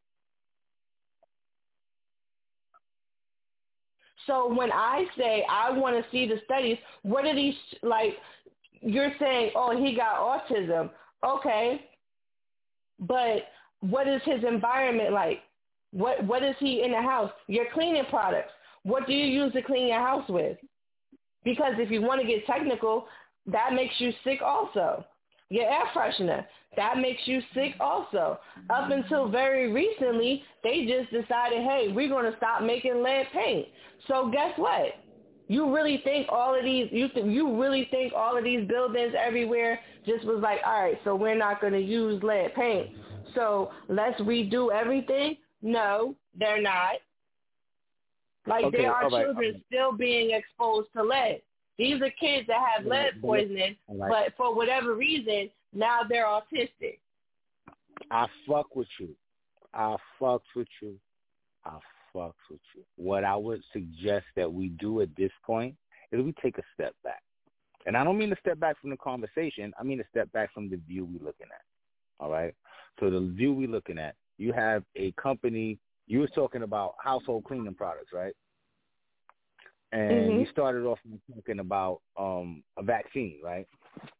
So when I say I want to see the studies, what are these, like, you're saying, oh, he got autism. Okay. But what is his environment like? What What is he in the house? Your cleaning products. What do you use to clean your house with? Because if you want to get technical, that makes you sick also. Your air freshener, that makes you sick also. Up until very recently, they just decided, hey, we're going to stop making lead paint. So guess what? You really think all of these, you th- you really think all of these buildings everywhere just was like, all right, so we're not going to use lead paint. So let's redo everything? No, they're not. Like, okay, there are right, children right. still being exposed to lead. These are kids that have lead poisoning, right. But for whatever reason, now they're autistic. I fuck with you. I fucks with you. I fucks with you. What I would suggest that we do at this point is we take a step back. And I don't mean to step back from the conversation. I mean to step back from the view we're looking at. All right? So the view we're looking at, you have a company, you were talking about household cleaning products, right? And mm-hmm. you started off talking about um, a vaccine, right?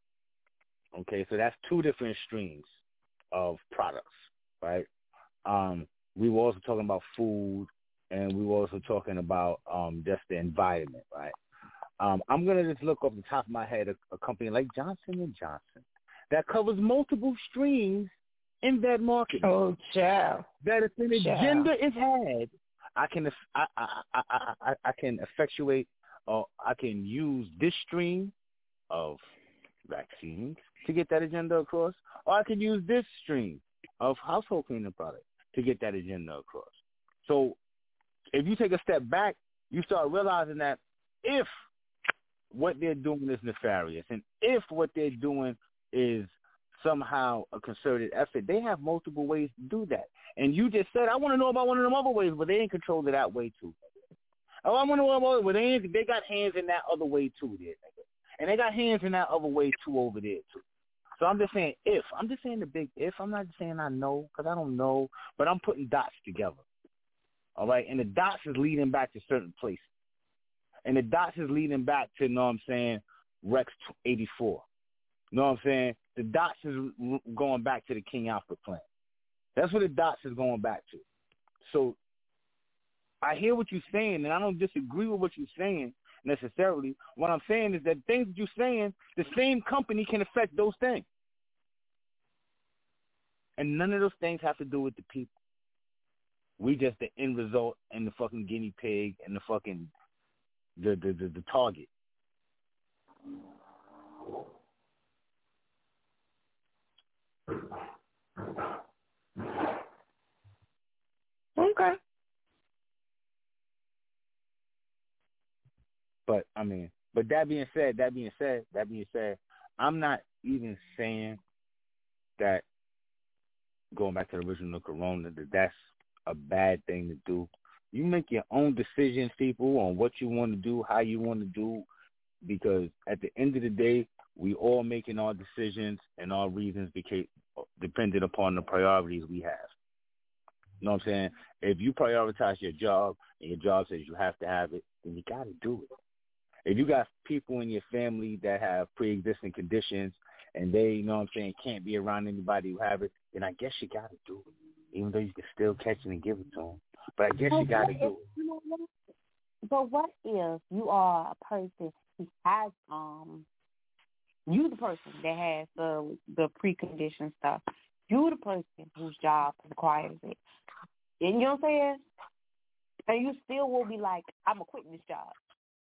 Okay, so that's two different streams of products, right? Um, we were also talking about food, and we were also talking about um, just the environment, right? Um, I'm gonna just look off the top of my head a, a company like Johnson and Johnson that covers multiple streams in that market. Oh, child. That if an Child. agenda is had, I can I I I I, I, I can effectuate or I can use this stream of vaccines to get that agenda across, or I can use this stream of household cleaning products to get that agenda across. So if you take a step back, you start realizing that if what they're doing is nefarious, and if what they're doing is somehow a concerted effort, they have multiple ways to do that. And you just said, I want to know about one of them other ways, but they ain't controlled it that way too. Oh, I want to know about, well, they ain't, they got hands in that other way too, there, nigga. And they got hands in that other way too over there too. So I'm just saying if. I'm just saying the big if. I'm not just saying I know, because I don't know, but I'm putting dots together. All right? And the dots is leading back to certain places. And the dots is leading back to, you know what I'm saying, Rex eighty-four. You know what I'm saying? The dots is going back to the King Alfred plan. That's what the dots is going back to. So I hear what you're saying, and I don't disagree with what you're saying necessarily. What I'm saying is that things that you're saying, the same company can affect those things. And none of those things have to do with the people. We just the end result and the fucking guinea pig and the fucking the the, the, the target. Okay. But I mean, but that being said, that being said, that being said, I'm not even saying that going back to the original Corona, that that's a bad thing to do. You make your own decisions, people, on what you want to do, how you want to do, because at the end of the day, we all making our decisions and our reasons became dependent upon the priorities we have. You know what I'm saying? If you prioritize your job and your job says you have to have it, then you got to do it. If you got people in your family that have pre-existing conditions and they, you know what I'm saying, can't be around anybody who have it, then I guess you got to do it, even though you can still catch it and give it to them. But I guess but you got to if, do it. You know what? But what if you are a person who has, um, you the person that has the the preconditioned stuff. You the person whose job requires it. And you know what I'm saying? And you still will be like, I'm going to quit this job.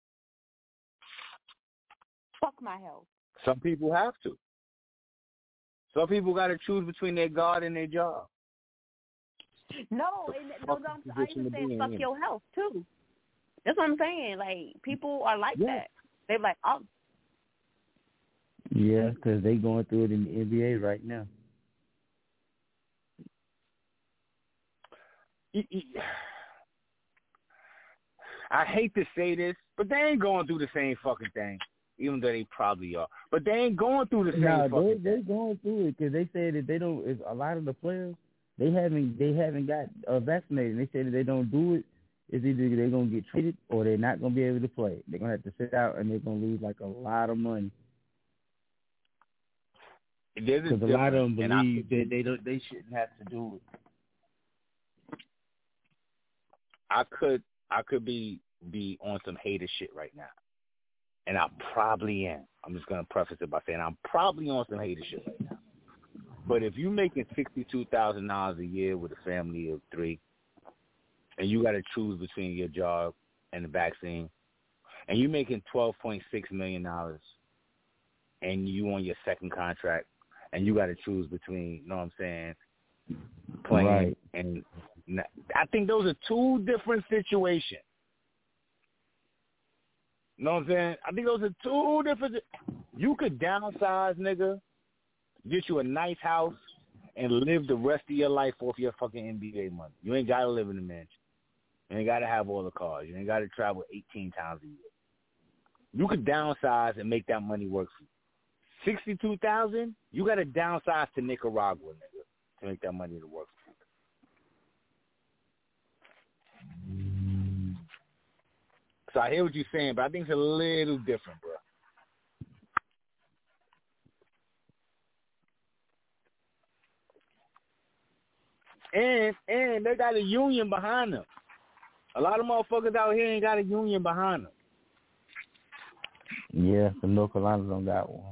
Fuck my health. Some people have to. Some people got to choose between their God and their job. No, and no, no, I even saying fuck your health too. That's what I'm saying. Like, people are like yeah. that. They're like, oh. Yeah, because they going through it in the N B A right now. I hate to say this, but they ain't going through the same fucking thing, even though they probably are. But they ain't going through the same no, fucking they, thing. they're going through it because they said that they don't. If a lot of the players, they haven't they haven't got uh, vaccinated. They said that they don't do it. It's either they're gonna get treated or they're not gonna be able to play. They're gonna have to sit out and they're gonna lose like a lot of money. Because a lot of them believe that they don't, they shouldn't have to do it. I could I could be be on some hater shit right now, and I probably am. I'm just gonna preface it by saying I'm probably on some hater shit right now. But if you're making sixty-two thousand dollars a year with a family of three, and you got to choose between your job and the vaccine, and you're making twelve point six million dollars, and you on your second contract, and you got to choose between, you know what I'm saying, playing right. and I think those are two different situations. You know what I'm saying? I think those are two different. You could downsize, nigga, get you a nice house, and live the rest of your life off your fucking N B A money. You ain't got to live in a mansion. You ain't got to have all the cars. You ain't got to travel eighteen times a year. You could downsize and make that money work for you. sixty-two thousand dollars, you got to downsize to Nicaragua, nigga, to make that money to work for you. So I hear what you're saying, but I think it's a little different, bro. And and they got a union behind them. A lot of motherfuckers out here ain't got a union behind them. Yeah, the North Carolina don't got one.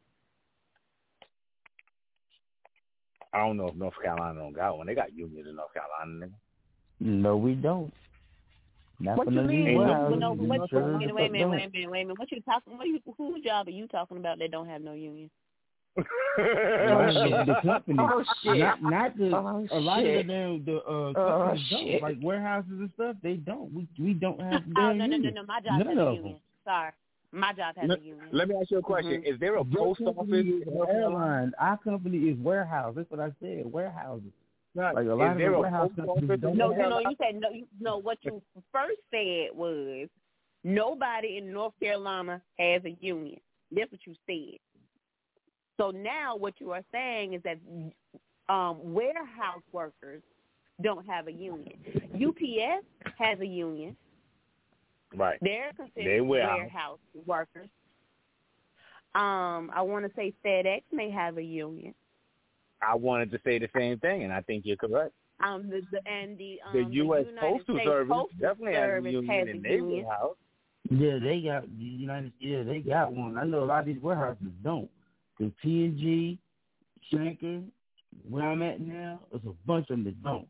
I don't know if North Carolina don't got one. They got unions in North Carolina, nigga. No, we don't. Not What for you none of mean? these What, warehouses. no, We what, sure wait the a minute, wait a fuck minute, don't. wait a minute, wait a minute. What you talking? What you, whose job are you talking about that don't have no union? A lot of the, the companies, Oh, shit. not not the Oh, a lot shit. of the damn the uh, Oh, companies don't shit. like warehouses and stuff. They don't. We we don't have Oh, damn no, no, no, union. no. My job None has a of union. them. Sorry. My job has Let, a union. let me ask you a question. Mhm. Is there a Your post company office? is an airline. Our company is warehouse. That's what I said. Warehouses. Not, Like a lot is of there the a warehouse post companies office? don't No, have. you know, you said no. You, no, what you first said was nobody in North Carolina has a union. That's what you said. So now what you are saying is that um, warehouse workers don't have a union. U P S has a union. Right. They're considered They warehouse. warehouse workers. Um, I want to say FedEx may have a union. I wanted to say the same thing, and I think you're correct. Um, the, the and the um, The U S United Postal States Service Postal definitely has a Service union has in a their union. warehouse. Yeah, they got the United. Yeah, they got one. I know a lot of these warehouses don't. The P and G, Schenker, where I'm at now, there's a bunch of them that don't.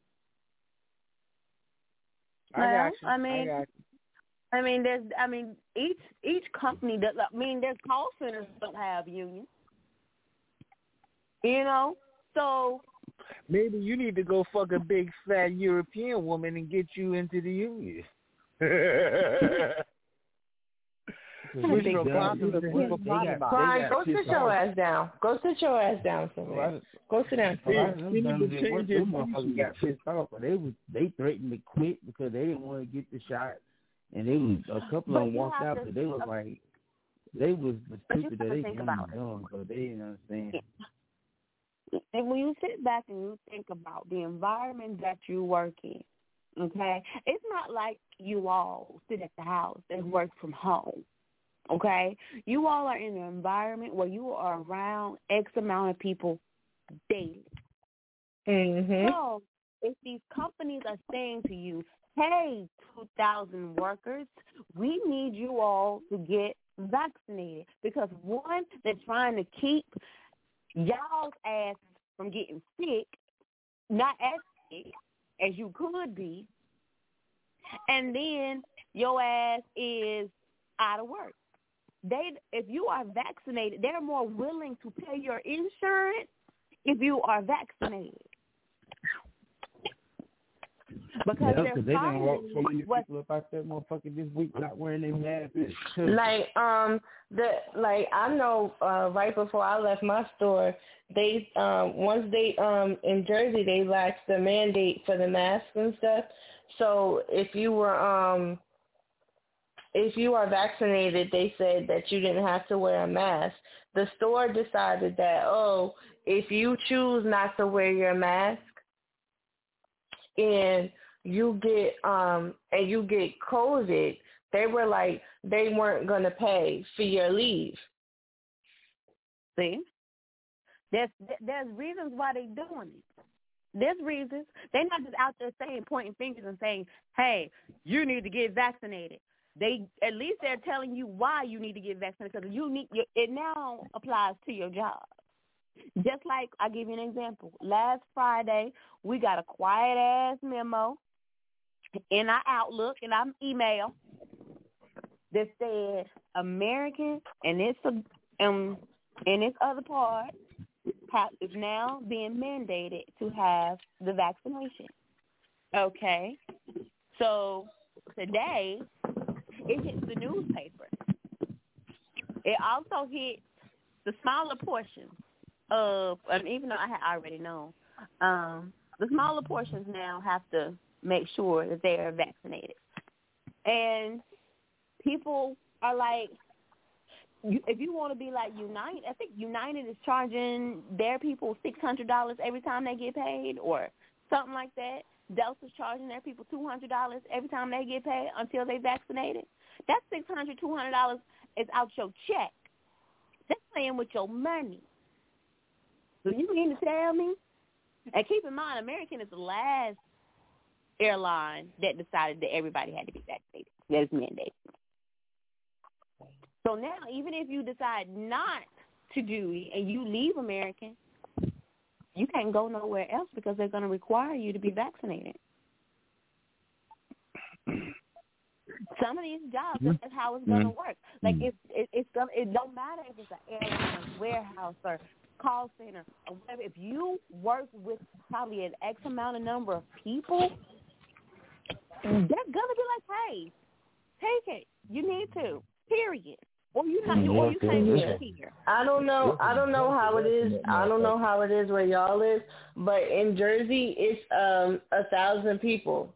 I Well, got you. I mean, I got you. I mean, there's, I mean, each each company does. I mean, there's call centers that don't have unions. You know, so Maybe you need to go fuck a big fat European woman and get you into the union. Switch from classes to people got- Brian, go shit sit for your us. ass down. Go sit your ass down somewhere. Go sit down. A lot of He them need to dummies that change work, his them motherfuckers got pissed off, but they was they threatened to quit because they didn't want to get the shot, and they was a couple But of them you walked have out, to- but they was like they was the But you stupid have that to they think young about and it. dumb, so they didn't understand. and when you sit back and you think about the environment that you work in, okay, it's not like you all sit at the house and work from home. Okay, you all are in an environment where you are around X amount of people daily. Mm-hmm. So if these companies are saying to you, hey, two thousand workers, we need you all to get vaccinated because, one, they're trying to keep y'all's asses from getting sick, not as sick as you could be, and then your ass is out of work. They, if you are vaccinated, they're more willing to pay your insurance if you are vaccinated. Because Yeah, they're because they done walk finding so many what people up out there, motherfucker, this week not wearing their masks. Like um the like I know uh right before I left my store, they um once they um in Jersey they laxed the mandate for the masks and stuff. So if you were um if you are vaccinated, they said that you didn't have to wear a mask. The store decided that, oh, if you choose not to wear your mask and you get um and you get COVID, they were like they weren't gonna pay for your leave. See, there's there's reasons why they're doing it. There's reasons. They're not just out there saying, pointing fingers and saying, "Hey, you need to get vaccinated." They at least they're telling you why you need to get vaccinated because you need. It now applies to your job. Just like I'll give you an example. Last Friday, we got a quiet ass memo in our Outlook and our email that said American and its um and its other part have, is now being mandated to have the vaccination. Okay, so today it hits the newspaper. It also hits the smaller portions of, and even though I had already known, um, the smaller portions now have to make sure that they are vaccinated. And people are like, you, if you want to be like United, I think United is charging their people six hundred dollars every time they get paid or something like that. Delta's charging their people two hundred dollars every time they get paid until they vaccinated. That six hundred dollars, two hundred dollars is out your check. That's playing with your money. So you mean to tell me And keep in mind, American is the last airline that decided that everybody had to be vaccinated. That is mandated. So now, even if you decide not to do it and you leave American, you can't go nowhere else because they're going to require you to be vaccinated. Some of these jobs, that's how it's going to work. Like it's it, it's gonna, it don't matter if it's an airline, a warehouse, or call center, or whatever. If you work with probably an X amount of number of people, they're gonna be like, hey, take it. You need to. Period. Or you not. Or you can't do it here. I don't know. I don't know how it is. I don't know how it is where y'all live, but in Jersey, it's um a thousand people.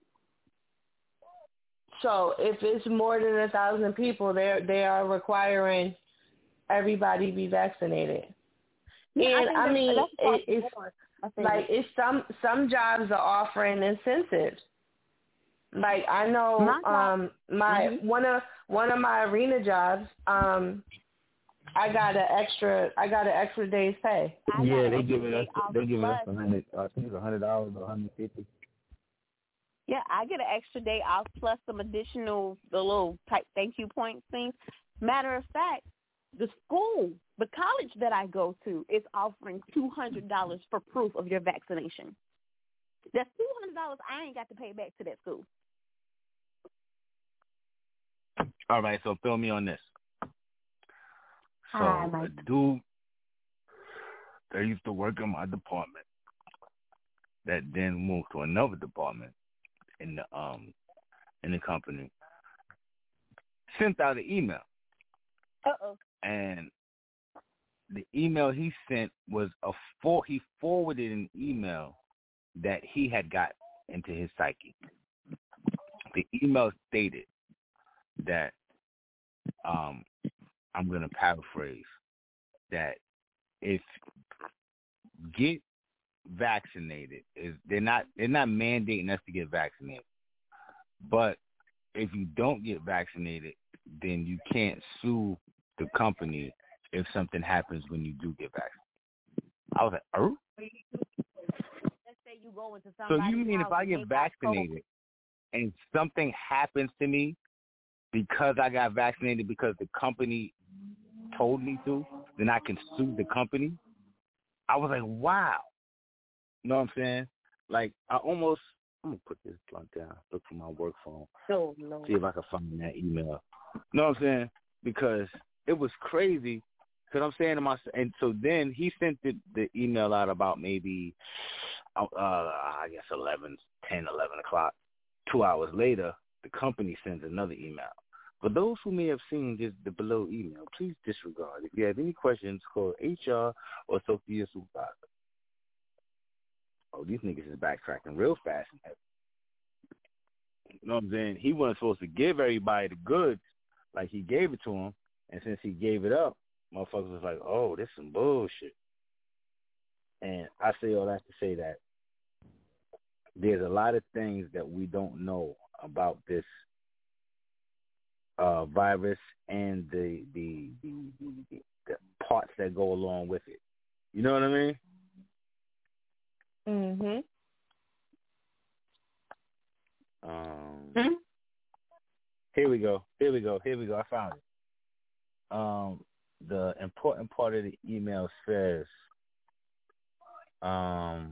So if it's more than a thousand people, they they are requiring everybody be vaccinated. Yeah, and I, I mean, that's, that's it, it's like it's some some jobs are offering incentives. Like I know, my um, my mm-hmm. one of one of my arena jobs, um, I got an extra. I got an extra day's pay. Yeah, they giving us. They giving us a hundred. I think it's a hundred dollars or hundred fifty. Yeah, I get an extra day off plus some additional, the little type thank you points things. Matter of fact, the school, the college that I go to is offering two hundred dollars for proof of your vaccination. That's two hundred dollars I ain't got to pay back to that school. All right, so fill me on this. So Hi, a dude that used to work in my department that then moved to another department in the um in the company sent out an email. Uh-oh. And the email he sent was a for he forwarded an email that he had got into his psyche. The email stated that um I'm gonna paraphrase that if get vaccinated is they're not they're not mandating us to get vaccinated. But if you don't get vaccinated, then you can't sue the company if something happens when you do get vaccinated. I was like, oh? Let's say you go into So you mean if I get vaccinated and something happens to me because I got vaccinated because the company told me to, then I can sue the company? I was like, wow. You know what I'm saying? Like, I almost, I'm going to put this blunt down, look for my work phone, oh, no. see if I can find that email. You know what I'm saying? Because it was crazy. Because I'm saying to myself, and so then he sent the, the email out about maybe, uh, I guess, eleven, ten, eleven o'clock. Two hours later, the company sends another email. For those who may have seen this, the below email, please disregard. If you have any questions, call H R or Sophia Supervisor. Oh, these niggas is backtracking real fast. You know what I'm saying? He wasn't supposed to give everybody the goods like he gave it to them. And since he gave it up, motherfuckers was like, oh, this some bullshit. And I say all that to say that there's a lot of things that we don't know about this uh, virus and the the, the the the parts that go along with it. You know what I mean? Mhm. Um, hmm? Here we go. Here we go. Here we go. I found it. Um, the important part of the email says, um,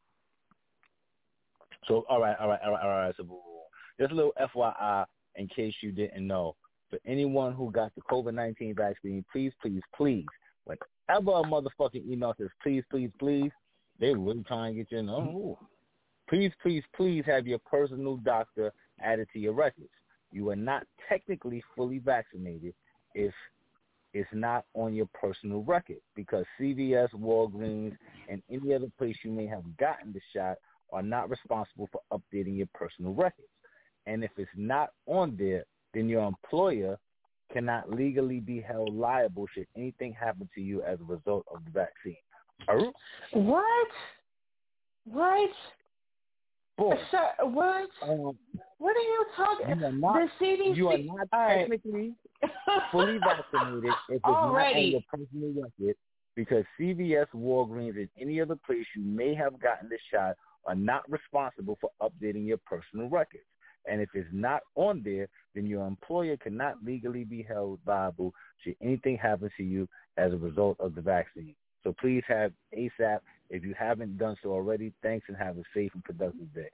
so all right, all right, all right, all right. So just a little F Y I in case you didn't know. For anyone who got the COVID nineteen vaccine, please, please, please, whenever a motherfucking email says please, please, please, they really trying to get you in. Oh, please, please, please have your personal doctor added to your records. You are not technically fully vaccinated if it's not on your personal record, because C V S, Walgreens, and any other place you may have gotten the shot are not responsible for updating your personal records. And if it's not on there, then your employer cannot legally be held liable should anything happen to you as a result of the vaccine. Oh? What? What? Boy. Sir, what? Um, what are you talking about? The C D C. You are not All technically right. fully vaccinated if it's Already. not on your personal record. because C V S, Walgreens, and any other place you may have gotten the shot are not responsible for updating your personal records. And if it's not on there, then your employer cannot legally be held liable should anything happen to you as a result of the vaccine. So please have ASAP. If you haven't done so already, thanks and have a safe and productive day.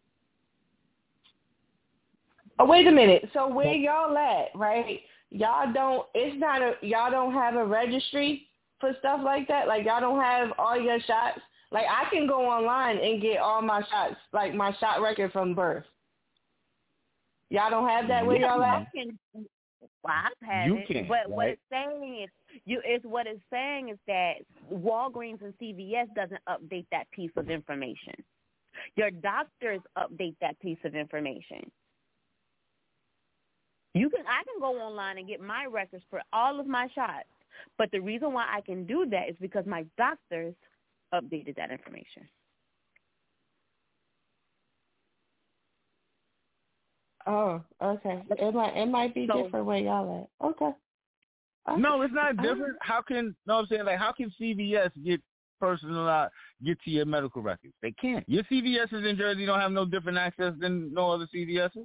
Oh, wait a minute. So where y'all at, right? Y'all don't, it's not a, y'all don't have a registry for stuff like that? Like y'all don't have all your shots? Like I can go online and get all my shots, like my shot record from birth. Y'all don't have that where y'all at? Can, well, I've had you it, can, but right? what it's saying is, you is what it's saying is that Walgreens and C V S doesn't update that piece of information. Your doctors update that piece of information. You can, I can go online and get my records for all of my shots, but the reason why I can do that is because my doctors updated that information. Oh, okay. It might it might be So, different where y'all at. Okay. okay. No, it's not different. How can no? I'm saying like, how can C V S get personal get to your medical records? They can't. Your C V S's in Jersey don't have no different access than no other C V S's.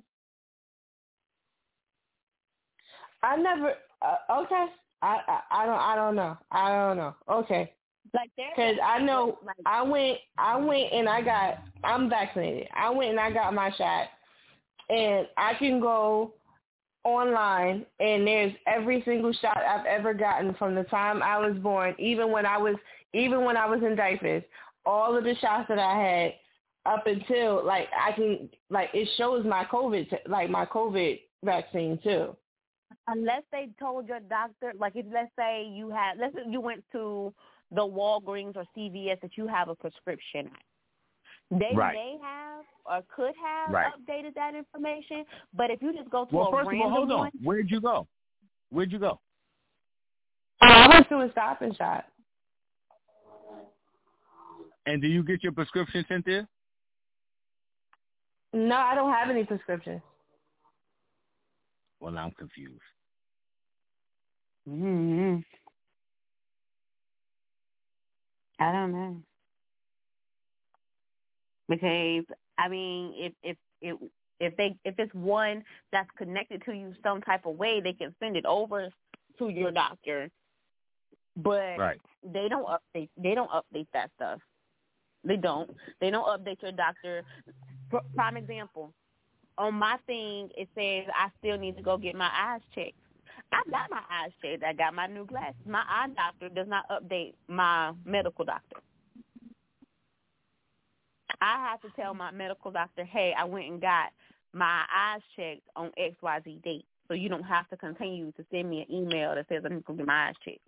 I never. Uh, okay. I, I I don't I don't know. I don't know. Okay. like Because I know like, I went I went and I got I'm vaccinated. I went and I got my shot. And I can go online, and there's every single shot I've ever gotten from the time I was born, even when I was even when I was in diapers. All of the shots that I had up until like I can like it shows my COVID t- like my COVID vaccine too. unless they told your doctor, like if let's say you had, let's say you went to the Walgreens or C V S that you have a prescription. They Right. may have or could have Right. updated that information, but if you just go to Well, a first of random all, hold on. one, Where'd you go? Where'd you go? I went to a Stop and Shop. And do you get your prescription sent there? No, I don't have any prescriptions. Well, I'm confused. mm-hmm. I don't know. Because I mean, if if if if they if it's one that's connected to you some type of way, they can send it over to your doctor. But Right. they don't update. They don't update that stuff. They don't. They don't update your doctor. For prime example, on my thing it says I still need to go get my eyes checked. I got my eyes checked. I got my new glasses. My eye doctor does not update my medical doctor. I have to tell my medical doctor, hey, I went and got my eyes checked on X Y Z date. So you don't have to continue to send me an email that says I need to go get my eyes checked.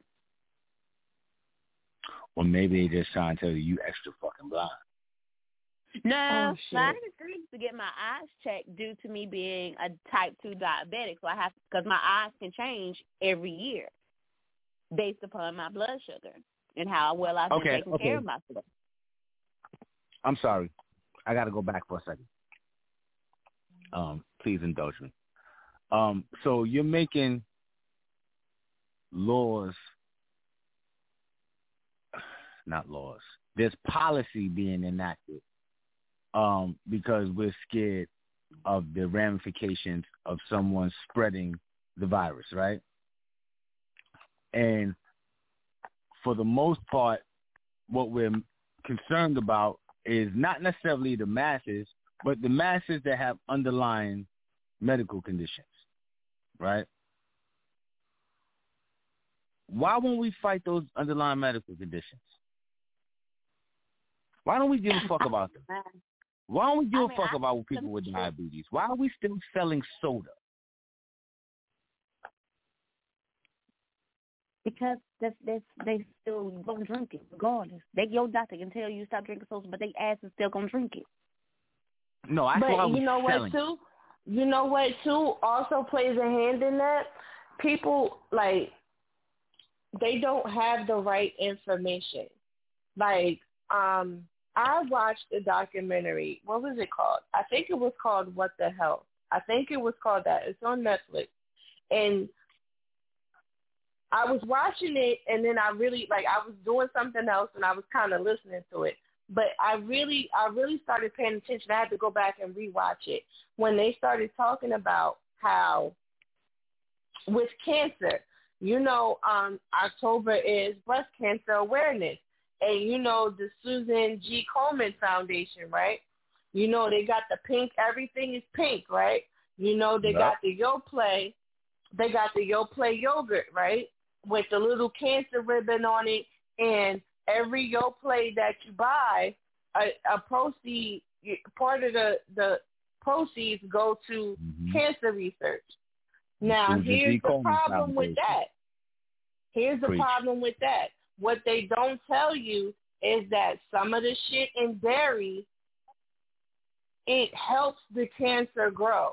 Or maybe they just trying to tell you you extra fucking blind. No, Oh, shit. I agreed to get my eyes checked due to me being a type two diabetic. So I have to, because my eyes can change every year based upon my blood sugar and how well I've been Okay, taking okay. care of myself. I'm sorry. I got to go back for a second. Um, please indulge me. Um, so you're making laws, not laws. There's policy being enacted um, because we're scared of the ramifications of someone spreading the virus, right? And for the most part, what we're concerned about is not necessarily the masses, but the masses that have underlying medical conditions, right? Why won't we fight those underlying medical conditions? Why don't we give a fuck about them? Why don't we give I a mean, fuck I- about people with diabetes? Why are we still selling soda? Because that's, that's, they still gonna drink it regardless. They, your doctor can tell you stop drinking soda, but they ass is still gonna drink it. No, that's why But we you know what selling. too? You know what too also plays a hand in that? People like they don't have the right information. Like, um, I watched a documentary. What was it called? I think it was called What the Hell. I think it was called that. It's on Netflix. And I was watching it, and then I really, like, I was doing something else, and I was kind of listening to it. But I really, I really started paying attention. I had to go back and rewatch it when they started talking about how with cancer, you know, um, October is Breast Cancer Awareness. And, you know, the Susan G. Komen Foundation, right? You know, they got the pink, everything is pink, right? You know, they yep. got the Yoplait. They got the Yoplait yogurt, right? With the little cancer ribbon on it. And every Yoplait that you buy, a, a proceed, part of the, the proceeds go to mm-hmm. cancer research. Now, Susan here's G. the Komen problem with that. Here's the Preach. problem with that. What they don't tell you is that some of the shit in dairy, it helps the cancer grow.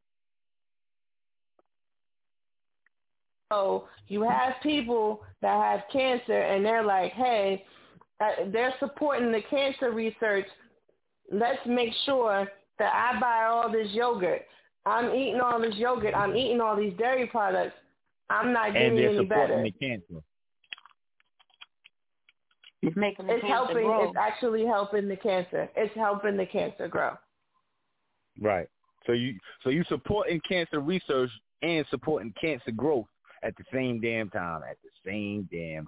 So you have people that have cancer and they're like, hey, uh, they're supporting the cancer research. Let's make sure that I buy all this yogurt. I'm eating all this yogurt. I'm eating all these dairy products. I'm not getting any better. And they're supporting the cancer. It's making the it's cancer helping. grow. It's actually helping the cancer. It's helping the cancer grow. Right. So you so you supporting cancer research and supporting cancer growth at the same damn time. At the same damn time.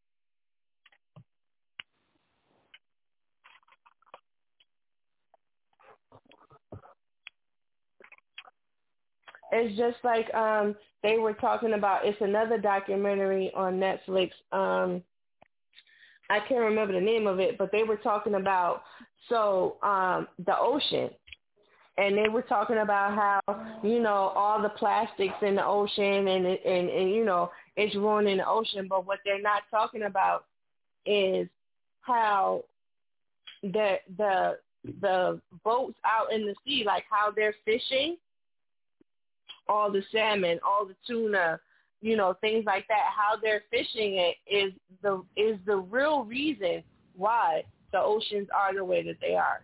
It's just like um, they were talking about. It's another documentary on Netflix. Um, I can't remember the name of it, but they were talking about so um, the ocean, and they were talking about how, you know, all the plastics in the ocean and and, and you know it's ruining the ocean. But what they're not talking about is how the the the boats out in the sea, like how they're fishing, all the salmon, all the tuna, you know, things like that, how they're fishing it is the is the real reason why the oceans are the way that they are.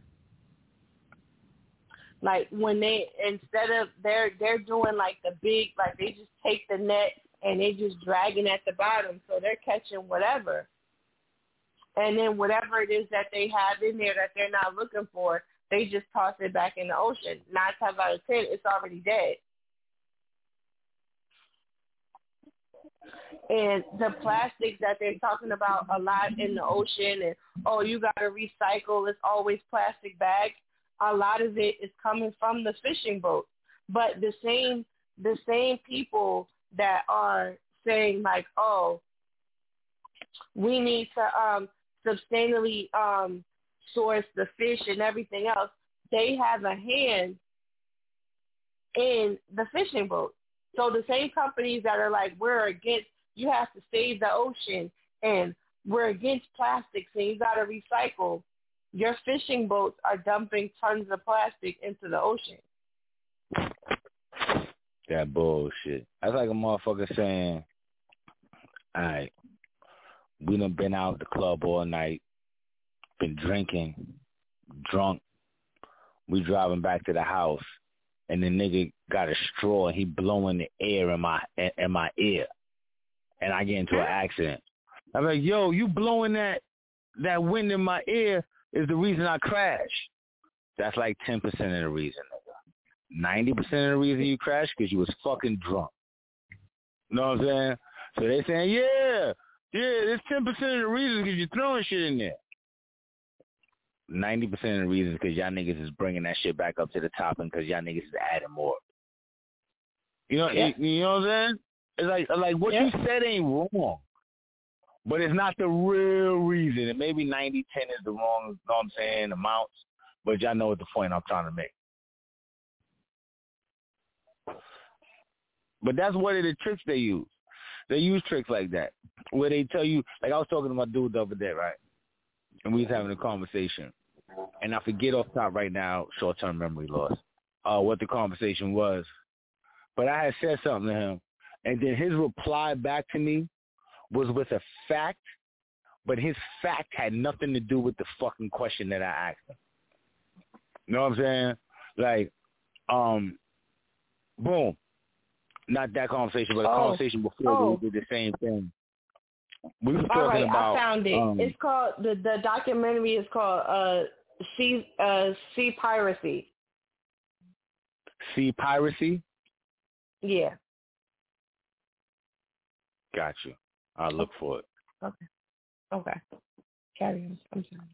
Like when they, instead of, they're, they're doing like the big, like they just take the net and they just dragging at the bottom. So they're catching whatever. And then whatever it is that they have in there that they're not looking for, they just toss it back in the ocean. Nine times out of ten, it's already dead. And the plastics that they're talking about a lot in the ocean and, oh, you got to recycle, it's always plastic bags. A lot of it is coming from the fishing boat. But the same the same people that are saying like, oh, we need to um, sustainably um, source the fish and everything else, they have a hand in the fishing boat. So the same companies that are like, we're against, you have to save the ocean and we're against plastics and you got to recycle, your fishing boats are dumping tons of plastic into the ocean. That bullshit. That's like a motherfucker saying, all right, we done been out at the club all night, been drinking, drunk. We driving back to the house, and the nigga got a straw and he blowing the air in my in my ear, and I get into an accident. I'm like, yo, you blowing that that wind in my ear is the reason I crashed. That's like ten percent of the reason, nigga. ninety percent of the reason you crashed because you was fucking drunk. You know what I'm saying? So they saying, yeah, yeah, it's ten percent of the reason because you're throwing shit in there. ninety percent of the reason is because y'all niggas is bringing that shit back up to the top and because y'all niggas is adding more. You know, yeah. you, you know what I'm saying? It's like, like what yeah. you said ain't wrong, but it's not the real reason. And maybe ninety ten is the wrong, you know what I'm saying, amounts, but y'all know what the point I'm trying to make. But that's one of the tricks they use. They use tricks like that, where they tell you, like I was talking to my dude the other day, right? And we was having a conversation. And I forget off the top right now, short-term memory loss, uh, what the conversation was. But I had said something to him, and then his reply back to me was with a fact, but his fact had nothing to do with the fucking question that I asked him. You know what I'm saying? Like, um, boom. not that conversation, but a Oh. conversation before Oh. we did the same thing. We were All talking right, about. I found it. Um, It's called the the documentary is called uh Sea uh Sea Piracy. sea piracy. Yeah. Got you. I'll look for it. Okay. Okay. Carry on. I'm sorry.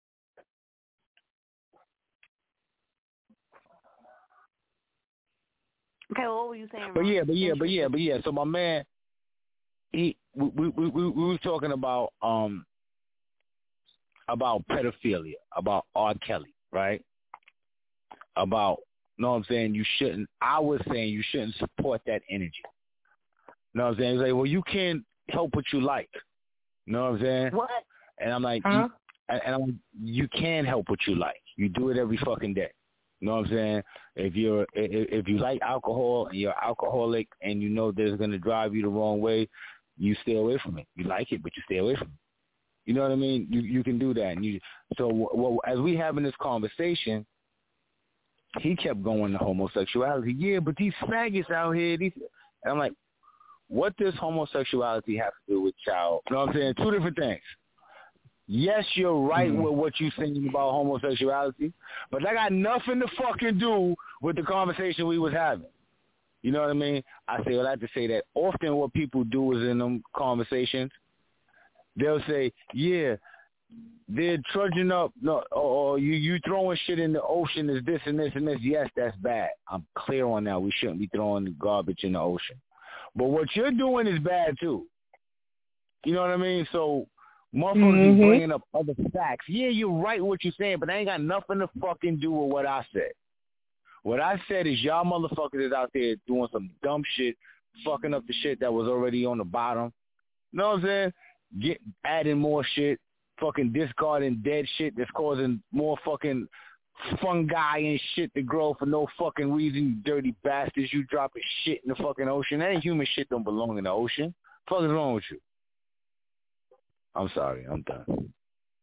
Okay, what were you saying? But Ron? yeah, but yeah, but yeah, Interesting. but yeah. So my man, he we we we, we we was talking about um about pedophilia, about R. Kelly, right? About, you know what I'm saying? You shouldn't. I was saying you shouldn't support that energy. You know what I'm saying? He's like, well, you can't help what you like. You know what I'm saying? What? And I'm like, Huh? you, and I'm like, you can help what you like. You do it every fucking day. You know what I'm saying? If you're if, if you like alcohol and you're alcoholic and you know that it's gonna drive you the wrong way, you stay away from it. You like it, but you stay away from it. You know what I mean? You you can do that. And you so well, as we having this conversation, he kept going to homosexuality. Yeah, but these faggots out here, these. And I'm like, what does homosexuality have to do with child? You know what I'm saying? Two different things. Yes, you're right Mm-hmm. with what you're saying about homosexuality, but that got nothing to fucking do with the conversation we was having. You know what I mean? I say, well, I have to say that often what people do is in them conversations, they'll say, yeah, they're trudging up, no, or, or you you throwing shit in the ocean is this and this and this. Yes, that's bad. I'm clear on that. We shouldn't be throwing the garbage in the ocean. But what you're doing is bad too. You know what I mean? So motherfuckers Mhm. be bringing up other facts. Yeah, you're right what you're saying, but that ain't got nothing to fucking do with what I said. What I said is y'all motherfuckers is out there doing some dumb shit, fucking up the shit that was already on the bottom. You know what I'm saying? Get adding more shit, fucking discarding dead shit that's causing more fucking fungi and shit to grow for no fucking reason, you dirty bastards. You dropping shit in the fucking ocean. That ain't human shit don't belong in the ocean. What the fuck is wrong with you? I'm sorry, I'm done.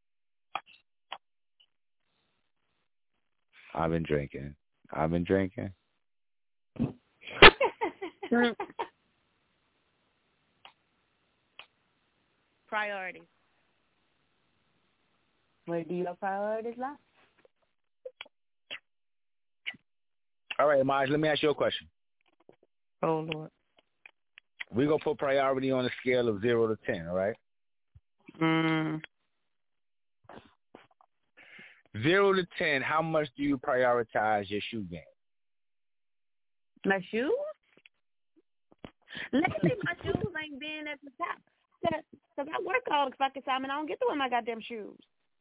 I've been drinking. I've been drinking. Priorities. Where do your priorities lie? All right, Maj, let me ask you a question. Oh, Lord. We're going to put priority on a scale of zero to ten, all right? Mm. Zero to ten, how much do you prioritize your shoe game? My shoes? Lately, my shoes ain't been at the top. Because I work all the fucking time and I don't get to wear my goddamn shoes.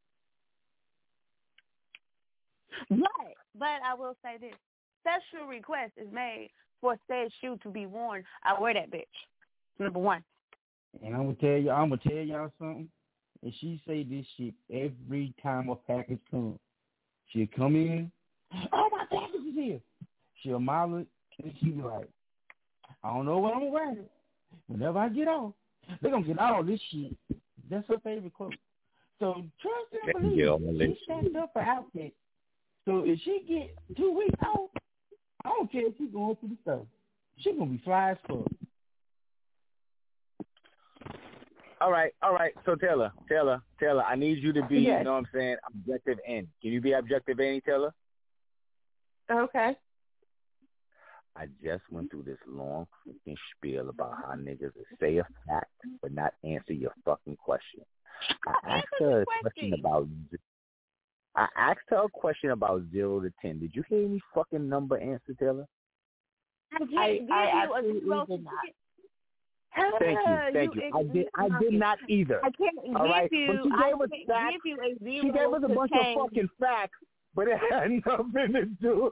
But, but I will say this. Special request is made for said shoe to be worn. I wear that bitch. Number one. And I'm gonna tell you, I'm gonna tell y'all something. And she say this shit every time a package comes. She'll come in, oh, my package is here. She'll model it, and she'll be like, I don't know what I'm wearing. Whenever I get off, they're gonna get all this shit. That's her favorite quote. So trust and believe. Yeah, She stacked up her outfit. So if she get two weeks off, I don't care if she's going to the store. She gonna be fly as fuck. All right, all right. So Taylor, Taylor, Taylor, I need you to be, Yes. you know what I'm saying, objective N. Can you be objective N, Taylor? Okay. I just went through this long freaking spiel about how niggas will say a fact but not answer your fucking question. I asked her a question about. I asked her a question about zero to ten. Did you hear any fucking number answer, Taylor? I can't I- give I you a absolutely zero did to not. ten. Thank you, thank you. I did. I did not either. I can't give All right, you. but she I gave us can't facts. give you a zero She gave us a to bunch ten. of fucking facts, but it had nothing to do.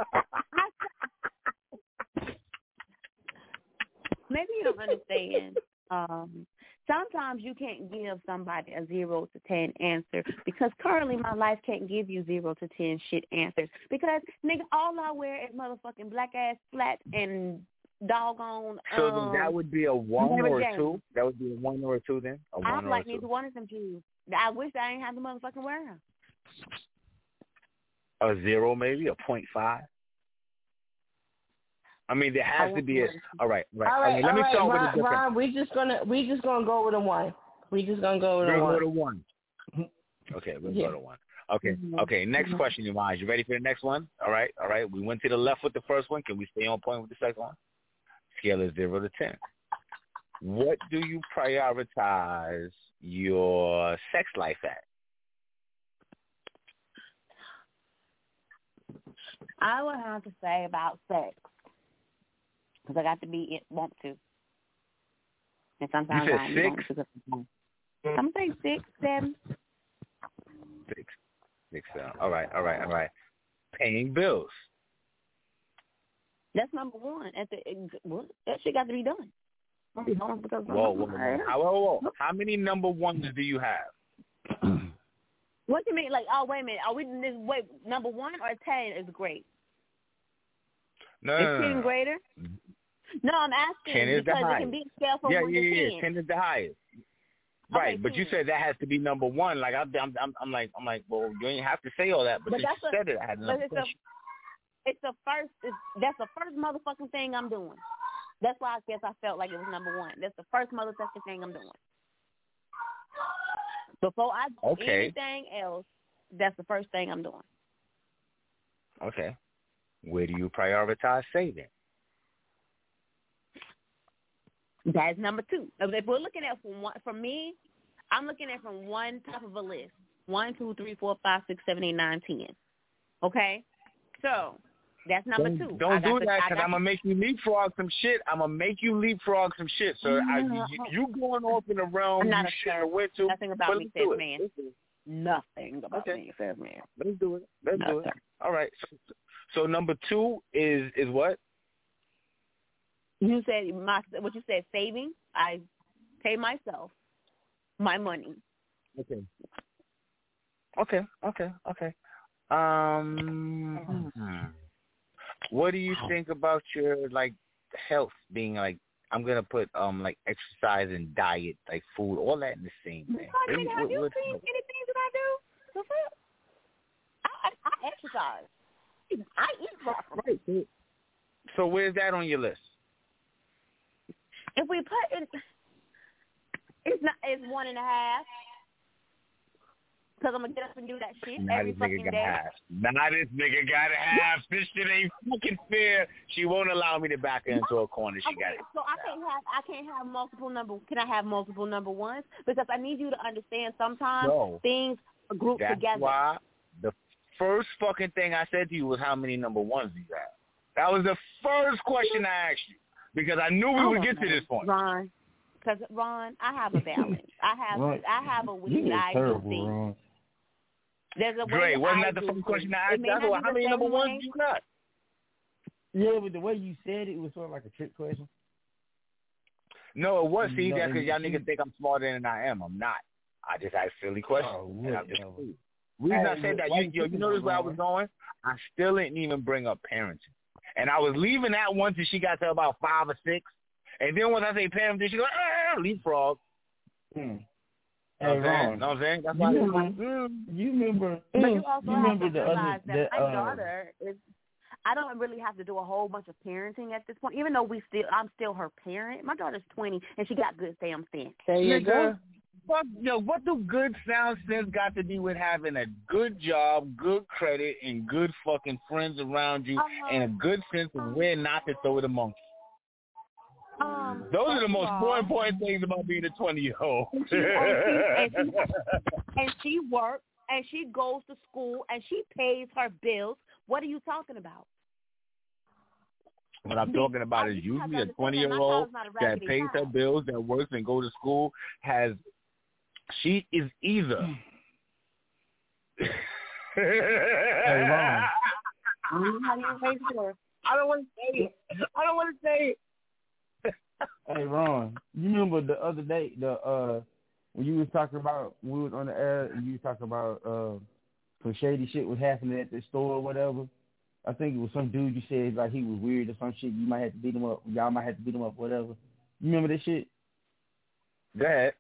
Maybe you don't understand. Um, sometimes you can't give somebody a zero to ten answer because currently my life can't give you zero to ten shit answers because nigga, all I wear is motherfucking black ass flats and doggone. So um, then that would be a one Mary or a Jane. two. That would be a one or a two then. A I one don't or like a two. neither one of them shoes. I wish I ain't have the motherfucking wear them. A zero maybe a point five. I mean, there has to be a. All right, right. All right, okay, let all me right, start Ron, with a different. Ron, we just gonna we just gonna go with a one. We just gonna go with We're a gonna one. go to one. Okay, we'll Yeah. go to one. Okay, Mm-hmm. okay. Next Mm-hmm. question, Yvonne. You ready for the next one? All right, all right. We went to the left with the first one. Can we stay on point with the second one? Scale is zero to ten. What do you prioritize your sex life at? I would have to say about sex because I got to be it, want to, and sometimes You I said don't six? want to. 'cause I'm gonna say six, seven. Six, six, seven. All right, all right, all right. Paying bills. That's number one. At the well, that shit got to be done. I'll be home because Whoa, whoa, whoa. How, whoa, whoa. How many number ones do you have? What do you mean? Like, oh, wait a minute. Are we this? Wait, number one or ten is great? No, Is no, no, ten no. great? No, I'm asking ten is the because it highest. can be a scale from Yeah, one yeah, to yeah. ten. Ten is the highest. Okay, Right, but you ten. said that has to be number one. Like I'm, I'm, I'm, I'm like, I'm like, well, you ain't have to say all that, but, But since that's you a- said it, I had But another it's a, question. it's the first. It's, that's the first motherfucking thing I'm doing. That's why I guess I felt like it was number one. That's the first motherfucking thing I'm doing. Before I do Okay. anything else, that's the first thing I'm doing. Okay. Where do you prioritize saving? That's number two. If we're looking at from one, for me, I'm looking at from one top of a list. One, two, three, four, five, six, seven, eight, nine, ten. Okay? So that's number don't, two. Don't do the, that because I'm going to make you leapfrog some shit. I'm going to make you leapfrog some shit. So I, you, you going off in a realm I'm not you a shouldn't have sir. went to. Nothing about but me let's says do it. man. Let's do it. Nothing about Okay. me says man. Let's do it. Let's No, do it. sir. All right. So, so number two is is what? You said my what you said saving. I pay myself my money. Okay. Okay. Okay. Okay. Um, hmm. What do you think about your like health being like? I'm gonna put um like exercise and diet, like food, all that in the same thing. I mean, What- have you what- seen anything that I do? The fuck? I, I, I exercise. I eat properly. Right. So where's that on your list? If we put in, it's not. It's one and a half. Because I'm gonna get up and do that shit Now every this fucking nigga got day. half. Now this nigga got a half. This shit ain't fucking fair. She won't allow me to back her into a corner. She Okay, got it. so I can't have I can't have multiple number. Can I have multiple number ones? Because I need you to understand. Sometimes No. things are grouped That's together. why the first fucking thing I said to you was how many number ones do you have? That was the first question I asked you because I knew we I would don't get to know, this point. Ron. Because Ron, I have a balance. I have Right. I have a You way that are I do terrible, things. Ron. There's a way Dre, that wasn't I that the do first question things. I It asked? may That's not what, be how the many same number way. ones do you got? Yeah, but the way you said it was sort of like a trick question. No, it was. See, No, that's because and y'all she- niggas think I'm smarter than I am. I'm not. I just ask silly questions. Oh, and I'm just whatever. cool. Reason I Hey, said that, why you, you yo, you picking notice on where I Ron? was going? I still didn't even bring up parenting. And I was leaving that one till she got to about five or six. And then once I say parenting, she goes, ah, leapfrog. Hmm. You know Hey, what I'm saying? Ron. You know what I'm saying? That's You why I remember, mm. you remember, But mm, you also you have remember to the realize other, that the, my uh, daughter is. I don't really have to do a whole bunch of parenting at this point, even though we still. I'm still her parent. My daughter's twenty, and she got good damn sense. There you Nigga, go. Fuck, yo, what do good sound sense got to do with having a good job, good credit, and good fucking friends around you, Uh-huh. and a good sense of where not to throw the monkey? Um, Those are the first most of more all, important things about being a twenty-year-old. And she, and, she, and, she, and she works, and she goes to school, and she pays her bills. What are you talking about? What I'm talking about is You have to usually a understand that my twenty-year-old child's not a that raggedy pays her child. bills, that works and go to school, has she is either. Hey, Ron. How do you pay for it? I don't want to say it. I don't want to say it. Hey, Ron, you remember the other day, the uh, when you was talking about, we was on the air, and you was talking about uh, some shady shit was happening at the store or whatever? I think it was some dude you said, like, he was weird or some shit. You might have to beat him up. Y'all might have to beat him up, whatever. You remember that shit? Go ahead.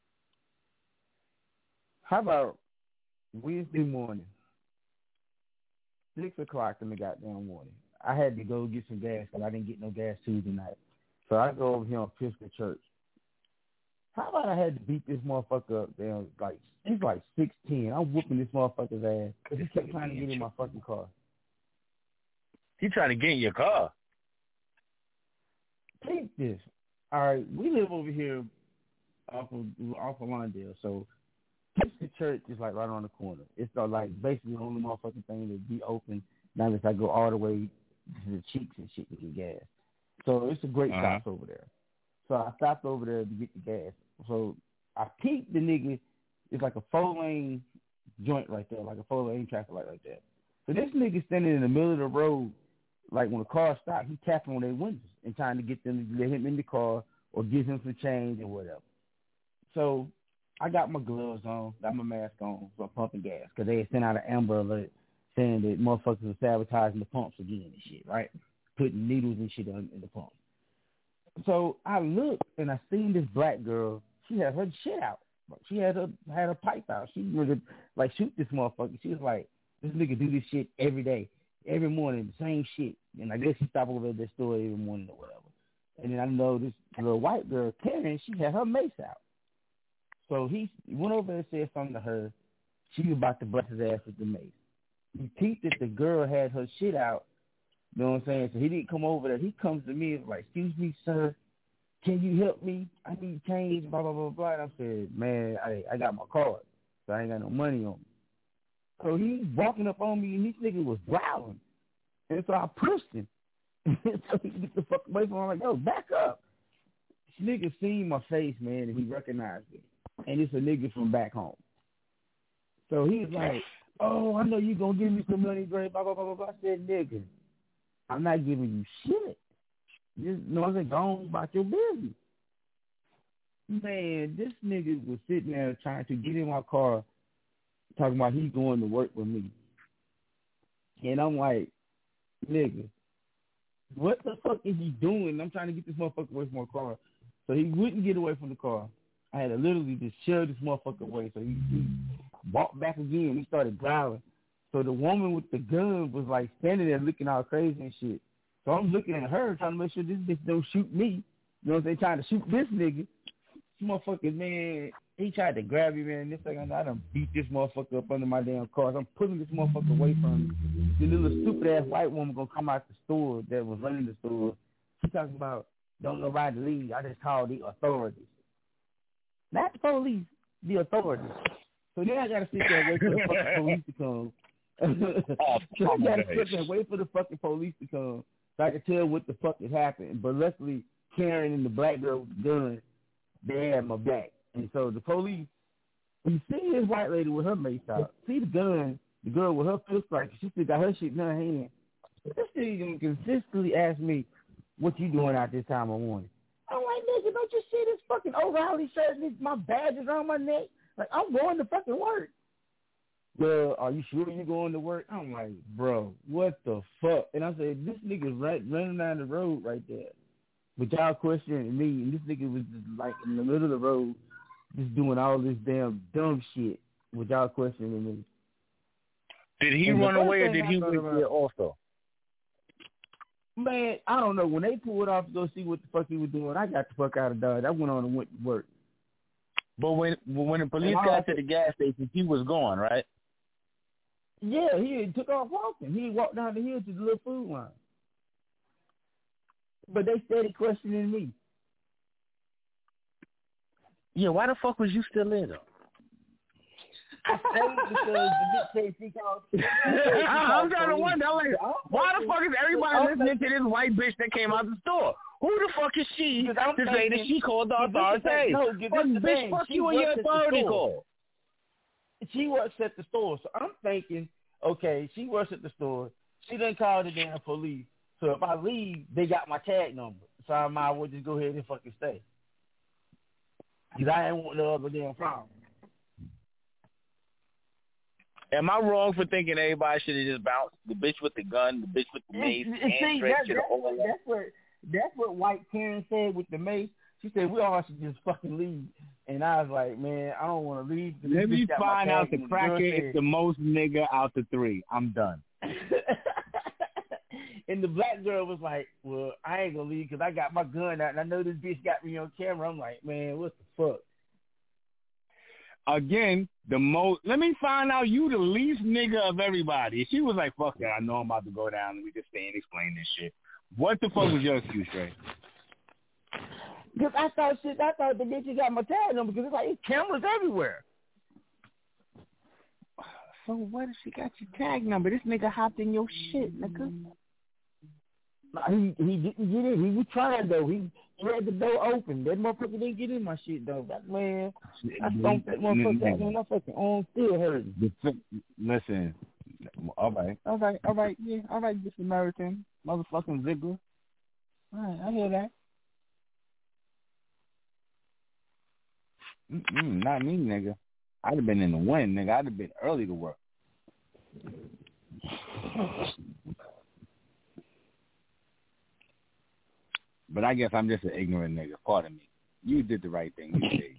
How about Wednesday morning, six o'clock in the goddamn morning? I had to go get some gas because I didn't get no gas Tuesday night. So I go over here on Episcopal Church. How about I had to beat this motherfucker up there? Like, he's like sixteen. I'm whooping this motherfucker's ass because he kept trying to get in my fucking car. He trying to get in your car? Take this. All right, we live over here off of, off of Lawndale, so Episcopal Church is like right around the corner. It's uh, like basically the only motherfucking thing that be open now unless I go all the way to the Cheeks and shit to get gas. So it's a great uh-huh. stop over there. So I stopped over there to get the gas. So I peeped the nigga. It's like a four-lane joint right there, like a four-lane traffic light right there. So this nigga standing in the middle of the road, like when the car stopped, he tapping on their windows and trying to get them to let him in the car or give him some change or whatever. So I got my gloves on, got my mask on, so I'm pumping gas because they had sent out an Amber Alert saying that motherfuckers were sabotaging the pumps again and shit, right? Putting needles and shit in the pump. So I looked and I seen this black girl. She had her shit out. She had her had her pipe out. She wanted to like shoot this motherfucker. She was like, this nigga do this shit every day, every morning, the same shit. And I guess she stopped over at that store every morning or whatever. And then I know this little white girl, Karen, she had her mace out. So he went over and said something to her. She was about to bust his ass with the mace. He peeped that the girl had her shit out. You know what I'm saying? So he didn't come over there. He comes to me and like, excuse me, sir, can you help me? I need change, blah, blah, blah, blah. And I said, man, I, I got my card, so I ain't got no money on me. So he's walking up on me, and this nigga was growling. And so I pushed him. So he get the fuck away from him. I'm like, yo, back up. This nigga seen my face, man, and he recognized me. And it's a nigga from back home. So he was like, oh, I know you going to give me some money, Dre, blah, blah, blah, blah, blah. I said, nigga, I'm not giving you shit. Just, you know what I'm saying? Go on about your business. Man, this nigga was sitting there trying to get in my car, talking about he's going to work with me. And I'm like, nigga, what the fuck is he doing? I'm trying to get this motherfucker away from my car. So he wouldn't get away from the car. I had to literally just shove this motherfucker away. So he, he walked back again. He started growling. So the woman with the gun was like standing there looking all crazy and shit. So I'm looking at her trying to make sure this bitch don't shoot me. You know what I'm saying? Trying to shoot this nigga. This motherfucker, man, he tried to grab me, man. This second, I done beat this motherfucker up under my damn car. So I'm pulling this motherfucker away from me. The little stupid-ass white woman gonna come out the store that was running the store. She talking about, don't nobody leave. I just called the authorities. Not the police, the authorities. So then I gotta sit there and wait for the fucking police to come. oh, so I gotta sit there and wait for the fucking police to come so I can tell what the fuck has happened. But luckily, Karen and the black girl with the gun, they had my back. And so the police, you see this white lady with her mace out, see the gun, the girl with her pistol striker, she still got her shit in her hand. This nigga consistently ask me, what you doing out this time of morning? I'm like, nigga, don't you see this fucking O'Reilly shirt and my badge is around my neck? Like, I'm going to fucking work. Well, are you sure you're going to work? I'm like, bro, what the fuck? And I said, this nigga's right running down the road right there. But y'all questioning me, and this nigga was just like in the middle of the road, just doing all this damn dumb shit with y'all questioning me. Did he and run away or did I he went there also? Man, I don't know. When they pulled off to go see what the fuck he was doing, I got the fuck out of Dodge. I went on and went to work. But when when the police got to the gas station, he was gone, right? Yeah, he took off walking. He walked down the hill to the little food line. But they started questioning me. Yeah, why the fuck was you still there, though? I stayed because the bitch said she called. I'm trying to wonder, I'm like, why the fuck is everybody listening to this white bitch that came out the store? Who the fuck is she to say that she called the authorities? No, fuck, bitch, fuck you and your authority call. She works at the store, so I'm thinking, okay, she works at the store. She done called the damn police. So if I leave, they got my tag number. So I might as well just go ahead and fucking stay. Because I ain't want no other damn problem. Am I wrong for thinking everybody should have just bounced? The bitch with the gun, the bitch with the mace, and See, straight that, to the that's, whole what, that's, what, that's what white Karen said with the mace. She said, we all should just fucking leave. And I was like, man, I don't want to leave. Let me find out the cracker is the most nigga out the three. I'm done. And the black girl was like, well, I ain't going to leave because I got my gun out, and I know this bitch got me on camera. I'm like, man, what the fuck? Again, the most. Let me find out you the least nigga of everybody. She was like, fuck that. I know I'm about to go down. Let me just stay and explain this shit. What the fuck was your excuse, Ray? Because I thought shit, I thought the bitch got my tag number because it's like, it's cameras everywhere. So what if she got your tag number? This nigga hopped in your shit, nigga. He he didn't get in. He was trying though. He, he had the door open. That motherfucker didn't get in my shit though. That man, I stomped that motherfucker out, man. My fucking arm still hurting. Listen, all right, all right, all right, yeah, all right, this American motherfucking Ziggler. All right, I hear that. Mm-mm, not me, nigga. I'd have been in the wind, nigga. I'd have been early to work. But I guess I'm just an ignorant nigga. Pardon me. You did the right thing. You did.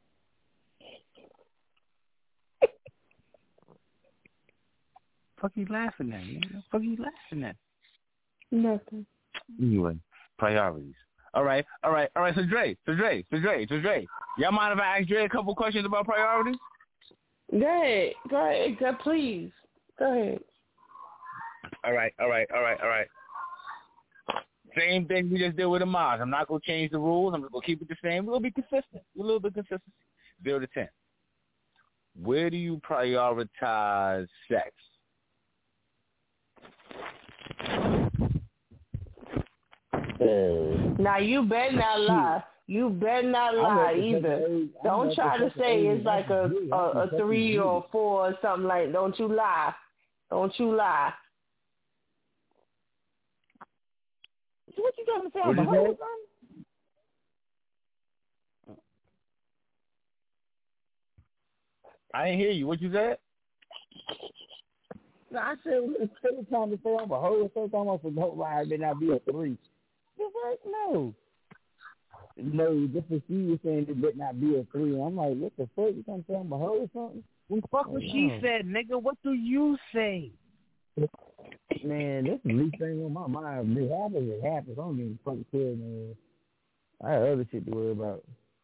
Fuck you laughing at, nigga? Fuck you laughing at? Nothing. Anyway, priorities. All right, all right, all right. So Dre, so Dre, so Dre, so Dre. Y'all mind if I ask Dre a couple questions about priorities? Go ahead. Go ahead. Go, please. Go ahead. All right, all right, all right, all right. Same thing we just did with the Maz. I'm not going to change the rules. I'm just going to keep it the same. We'll be consistent. A little bit consistent. Zero to ten. Where do you prioritize sex? Now you better not lie. You better not lie either. Don't try to say it's like a, a a three or four or something like. Don't you lie. Don't you lie. What you trying to say? What you say? I didn't hear you. What you said? No, I said it's every time to say I'm a hoe. First time I said, don't lie, then I'll be a three. It's like, no. No, just as she was saying it better not be a three. I'm like, what the fuck? You trying to say I'm a hoe or something? Well, fuck what she said, nigga. What do you say? Man, that's the least thing on my mind. If it happens, it happens. I don't even fucking care, man. I have other shit to worry about.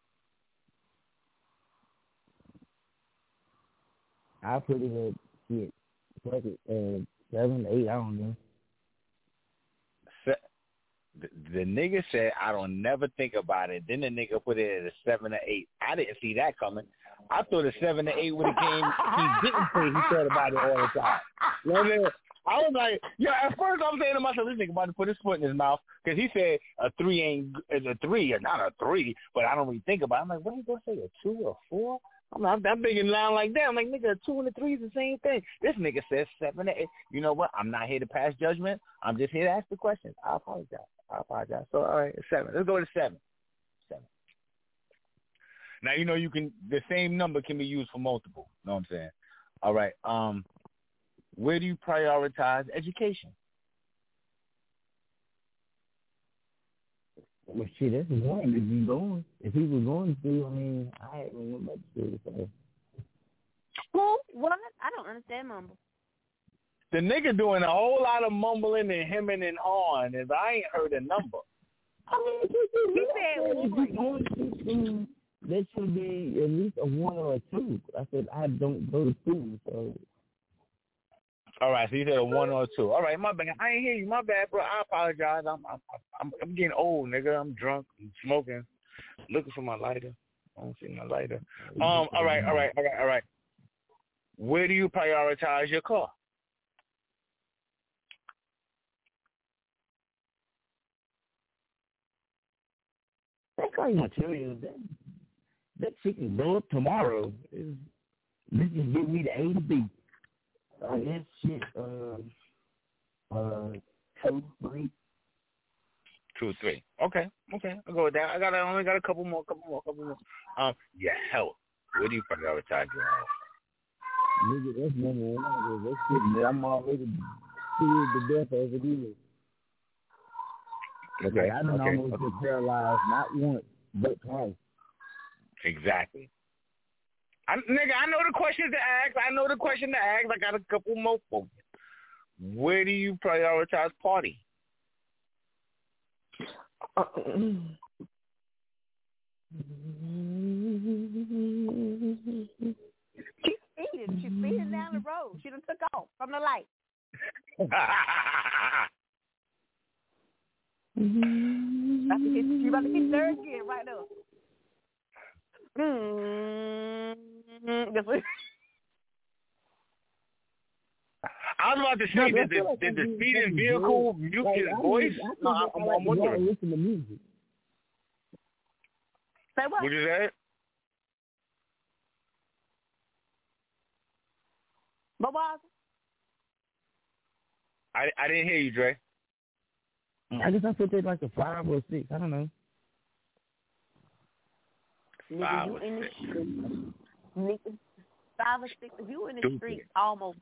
I put it at shit. Fuck it, uh, seven, eight, I don't know. Se- the, the nigga said, I don't never think about it. Then the nigga put it at a seven or eight. I didn't see that coming. I thought a seven or eight would have came. He didn't say he thought about it all the time. You know what I mean? I was like, yeah, at first I'm saying to myself, this nigga about to put his foot in his mouth because he said a three ain't is a three or not a three, but I don't really think about it. I'm like, what are you going to say, a two or four? I'm not, I'm thinking line like that. I'm like, nigga, a two and a three is the same thing. This nigga says seven or eight. You know what? I'm not here to pass judgment. I'm just here to ask the questions. I apologize. I apologize. So, all right, seven. Let's go to seven. Seven. Now, you know, you can, the same number can be used for multiple. You know what I'm saying? All right. Um, where do you prioritize education? Well, shit, that's one. If you going, if he was going to, I mean, I ain't really much to say. Well, what? I don't understand mumble. The nigga doing a whole lot of mumbling and hemming and hawing, and I ain't heard a number. I mean, he said if you going to school, that should be at least a one or a two. I said I don't go to school, so. All right, so you said a one or a two. All right, my bad. I ain't hear you. My bad, bro. I apologize. I'm I'm I'm, I'm getting old, nigga. I'm drunk. I'm smoking. Looking for my lighter. I don't see my lighter. Um. All right. All right. All right. All right. Where do you prioritize your car? That car you tell you that that shit can blow up tomorrow. It's, this just give me the A to B. Uh, that shit, uh, uh, two, three. Two, three. Okay, okay. I'll go with that. I got. I only got a couple more, couple more, couple more. Um, your health. Where do you prioritize your health? Nigga, that's number one. That shit, man, I'm already scared to death as it is. Okay, I done okay, almost okay. been paralyzed, not once, but twice. Exactly. I, nigga, I know the question to ask. I know the question to ask. I got a couple more for you. Where do you prioritize party? Uh, She's speeding. She's speeding down the road. She done took off from the light. She about to hit third gear right now. Mm-hmm. I was about to say, did the, did the speeding vehicle mute his voice? No, I'm, I'm, I'm wondering. Listen to music. Say what? What you say? What was it? I, I didn't hear you, Dre. I guess I put that like a five or a six. I don't know. Nigga, you in the street. Nigga, five or six. If you in the street almost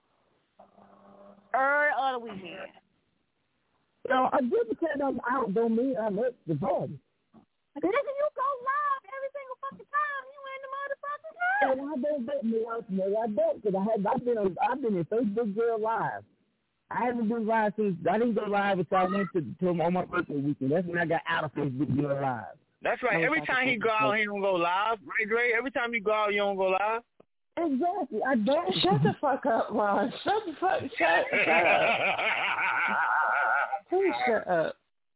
every other weekend. No, I just because I'm out don't mean I left the party. Nigga, you go live every single fucking time you in the motherfucking club. And I don't bet no, no, I don't because I have I've been on, I've been in Facebook Girl Live. I haven't been live since I didn't go live until I went to, to on my birthday weekend. That's when I got out of Facebook Girl Live. That's right. Every time he go out, he don't go live. Right, Dre? Every time you go out, you don't go live. Exactly. I don't. Shut the fuck up, Ron. Shut the fuck. Shut, shut up. Please shut up.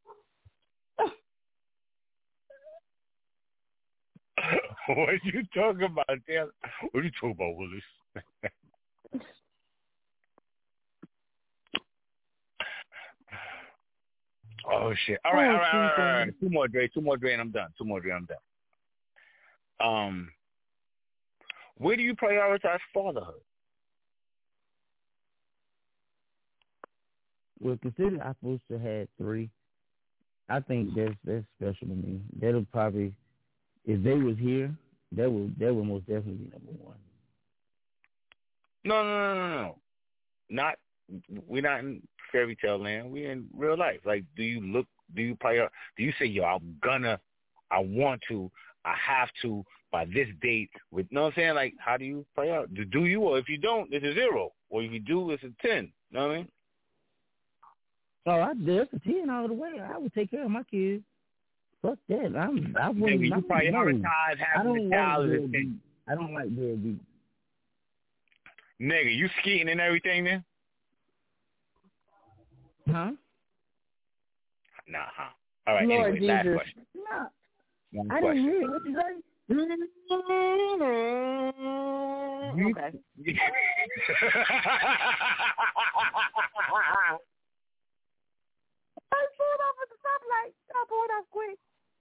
What you talking about, Taylor? What are you talking about, Willis? Oh shit! All right, Oh, all right, all right, all right. Jesus. Two more, Dre. Two more, Dre, and I'm done. Two more, Dre, I'm done. Um, where do you prioritize fatherhood? Well, consider I'm supposed to have three. I think that's that's special to me. That'll probably, if they was here, that would that would most definitely be number one. No, no, no, no, no. Not. We're not in fairy tale land. We're in real life. Like, do you look? Do you prior? Do you say, yo, I'm gonna, I want to, I have to by this date? With, you know what I'm saying? Like, how do you prior? Do, do you? Or if you don't, it's a zero. Or if you do, it's a ten. You know what I mean? Oh, I there's a ten all the way. I would take care of my kids. Fuck that. I'm. I wouldn't. Maybe you I'm, prioritize no. having a child as a ten. Deadbeat. I don't like deadbeat. Nigga, you skeeting and everything then? Huh? Nah, huh? All right, Lord anyway, last Jesus. question. No. One I question. didn't hear what you say. Okay. I pulled off at the stoplight. I pulled off quick.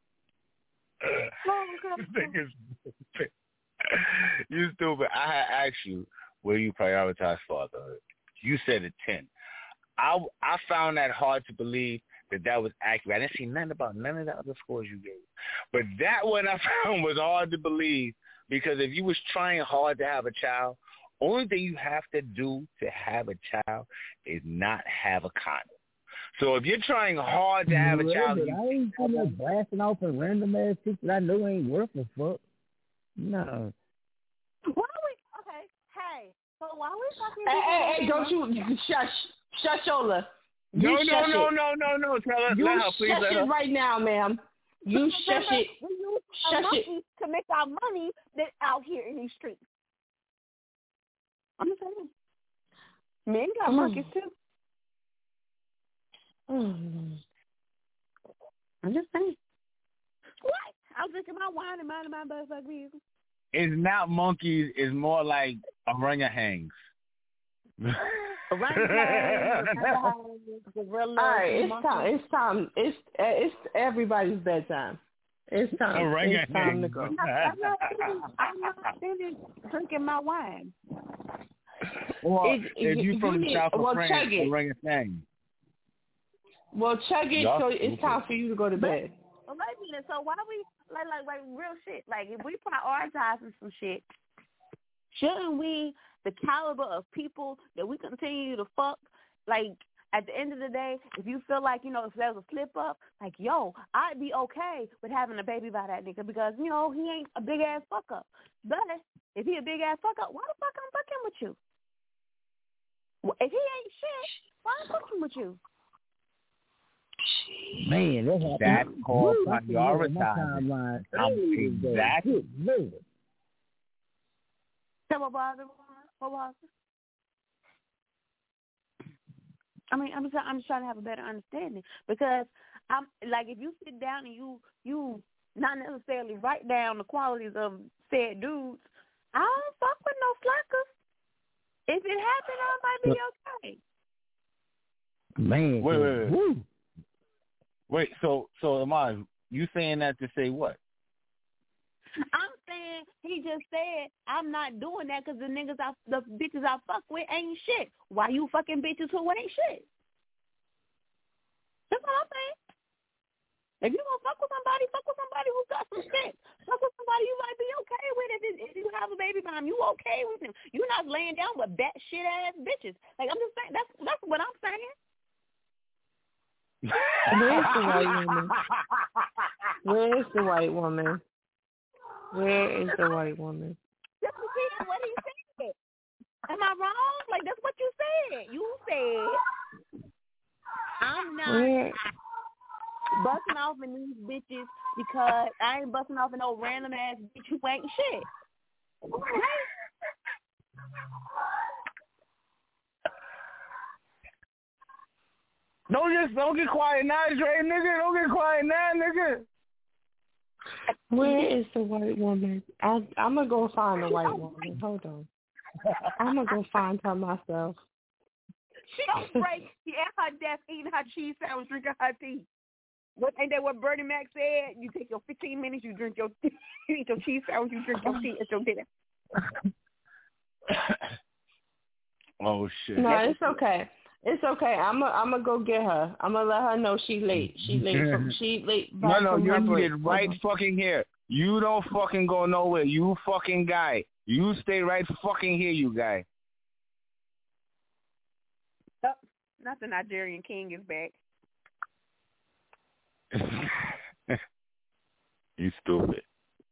This thing is stupid. You stupid. I had asked you where you prioritize fatherhood. You said a ten. I, I found that hard to believe that that was accurate. I didn't see nothing about none of the other scores you gave. But that one I found was hard to believe because if you was trying hard to have a child, only thing you have to do to have a child is not have a condom. So if you're trying hard to have a Yeah, child, but you I ain't sitting there blasting off a random ass shit that I know ain't worth a fuck. No. Why we? Okay. Hey. So why we talking? Hey, hey, hey, don't you shush. Shush, Ola. You No, no, shush no, it. no, no, no. Tell her, You let her, please shush let her. it right now, ma'am. You shush it. We use Shush our it. monkeys to make our money that out here in these streets. I'm just saying. Men got Mm. monkeys too. Mm. I'm just saying. What? I was drinking my wine and minding my business. It's not monkeys. It's more like orangutans. All right, it's time. It's time. It's it's everybody's bedtime. It's time. It's time to go. I'm not finished, I'm not finished drinking my wine. Or It- if you- you from you the need- south of well, France, chug it. orangutan. Well, chug it Y'all so it's stupid. time for you to go to bed. Well, wait a minute. So why we like like like real shit? Like if we prioritizing some shit, shouldn't we? The caliber of people that we continue to fuck, like at the end of the day, if you feel like, you know, if there's a slip up, like, yo, I'd be okay with having a baby by that nigga because, you know, he ain't a big ass fuck up. But if he a big ass fuck up, why the fuck I'm fucking with you? If he ain't shit, why I'm fucking with you? Man, that's, That's called prioritizing. Exactly. So what was it? What was it? I mean, I'm just, I'm just trying to have a better understanding because I'm like, if you sit down and you you not necessarily write down the qualities of said dudes, I don't fuck with no slackers. If it happened, I might be okay. Man, wait, wait, wait. Woo. Wait, so so am I? You saying that to say what? I'm saying he just said I'm not doing that because the niggas, I, the bitches I fuck with ain't shit. Why you fucking bitches who ain't shit? That's what I'm saying. If you gonna fuck with somebody, fuck with somebody who got some shit. Fuck with somebody you might be okay with. If, it, if you have a baby mom, you okay with him. You're not laying down with bat shit ass bitches. Like I'm just saying, that's that's what I'm saying. Where's the white woman? Where's the white woman? Where is the white woman? Just repeating what he said. Am I wrong? Like that's what you said. You said I'm not Where? busting off in these bitches because I ain't busting off in no random ass bitch who ain't shit. Don't just don't get quiet now, Dre, nigga. Don't get quiet now, nigga. Where is the white woman? I, I'm going to go find the white woman. Hold on. I'm going to go find her myself. She don't break. She at her desk eating her cheese sandwich, drinking her tea. What ain't that what Bernie Mac said? You take your fifteen minutes, you drink your you eat your cheese sandwich, you drink your tea, it's your dinner. Oh shit. No, it's okay. It's okay. I'm going I'm to go get her. I'm going to let her know she late. She late. From, she late No, back no, from you're her break. needed right fucking here. You don't fucking go nowhere. You fucking guy. You stay right fucking here, you guy. Oh, not the Nigerian king is back. You stupid.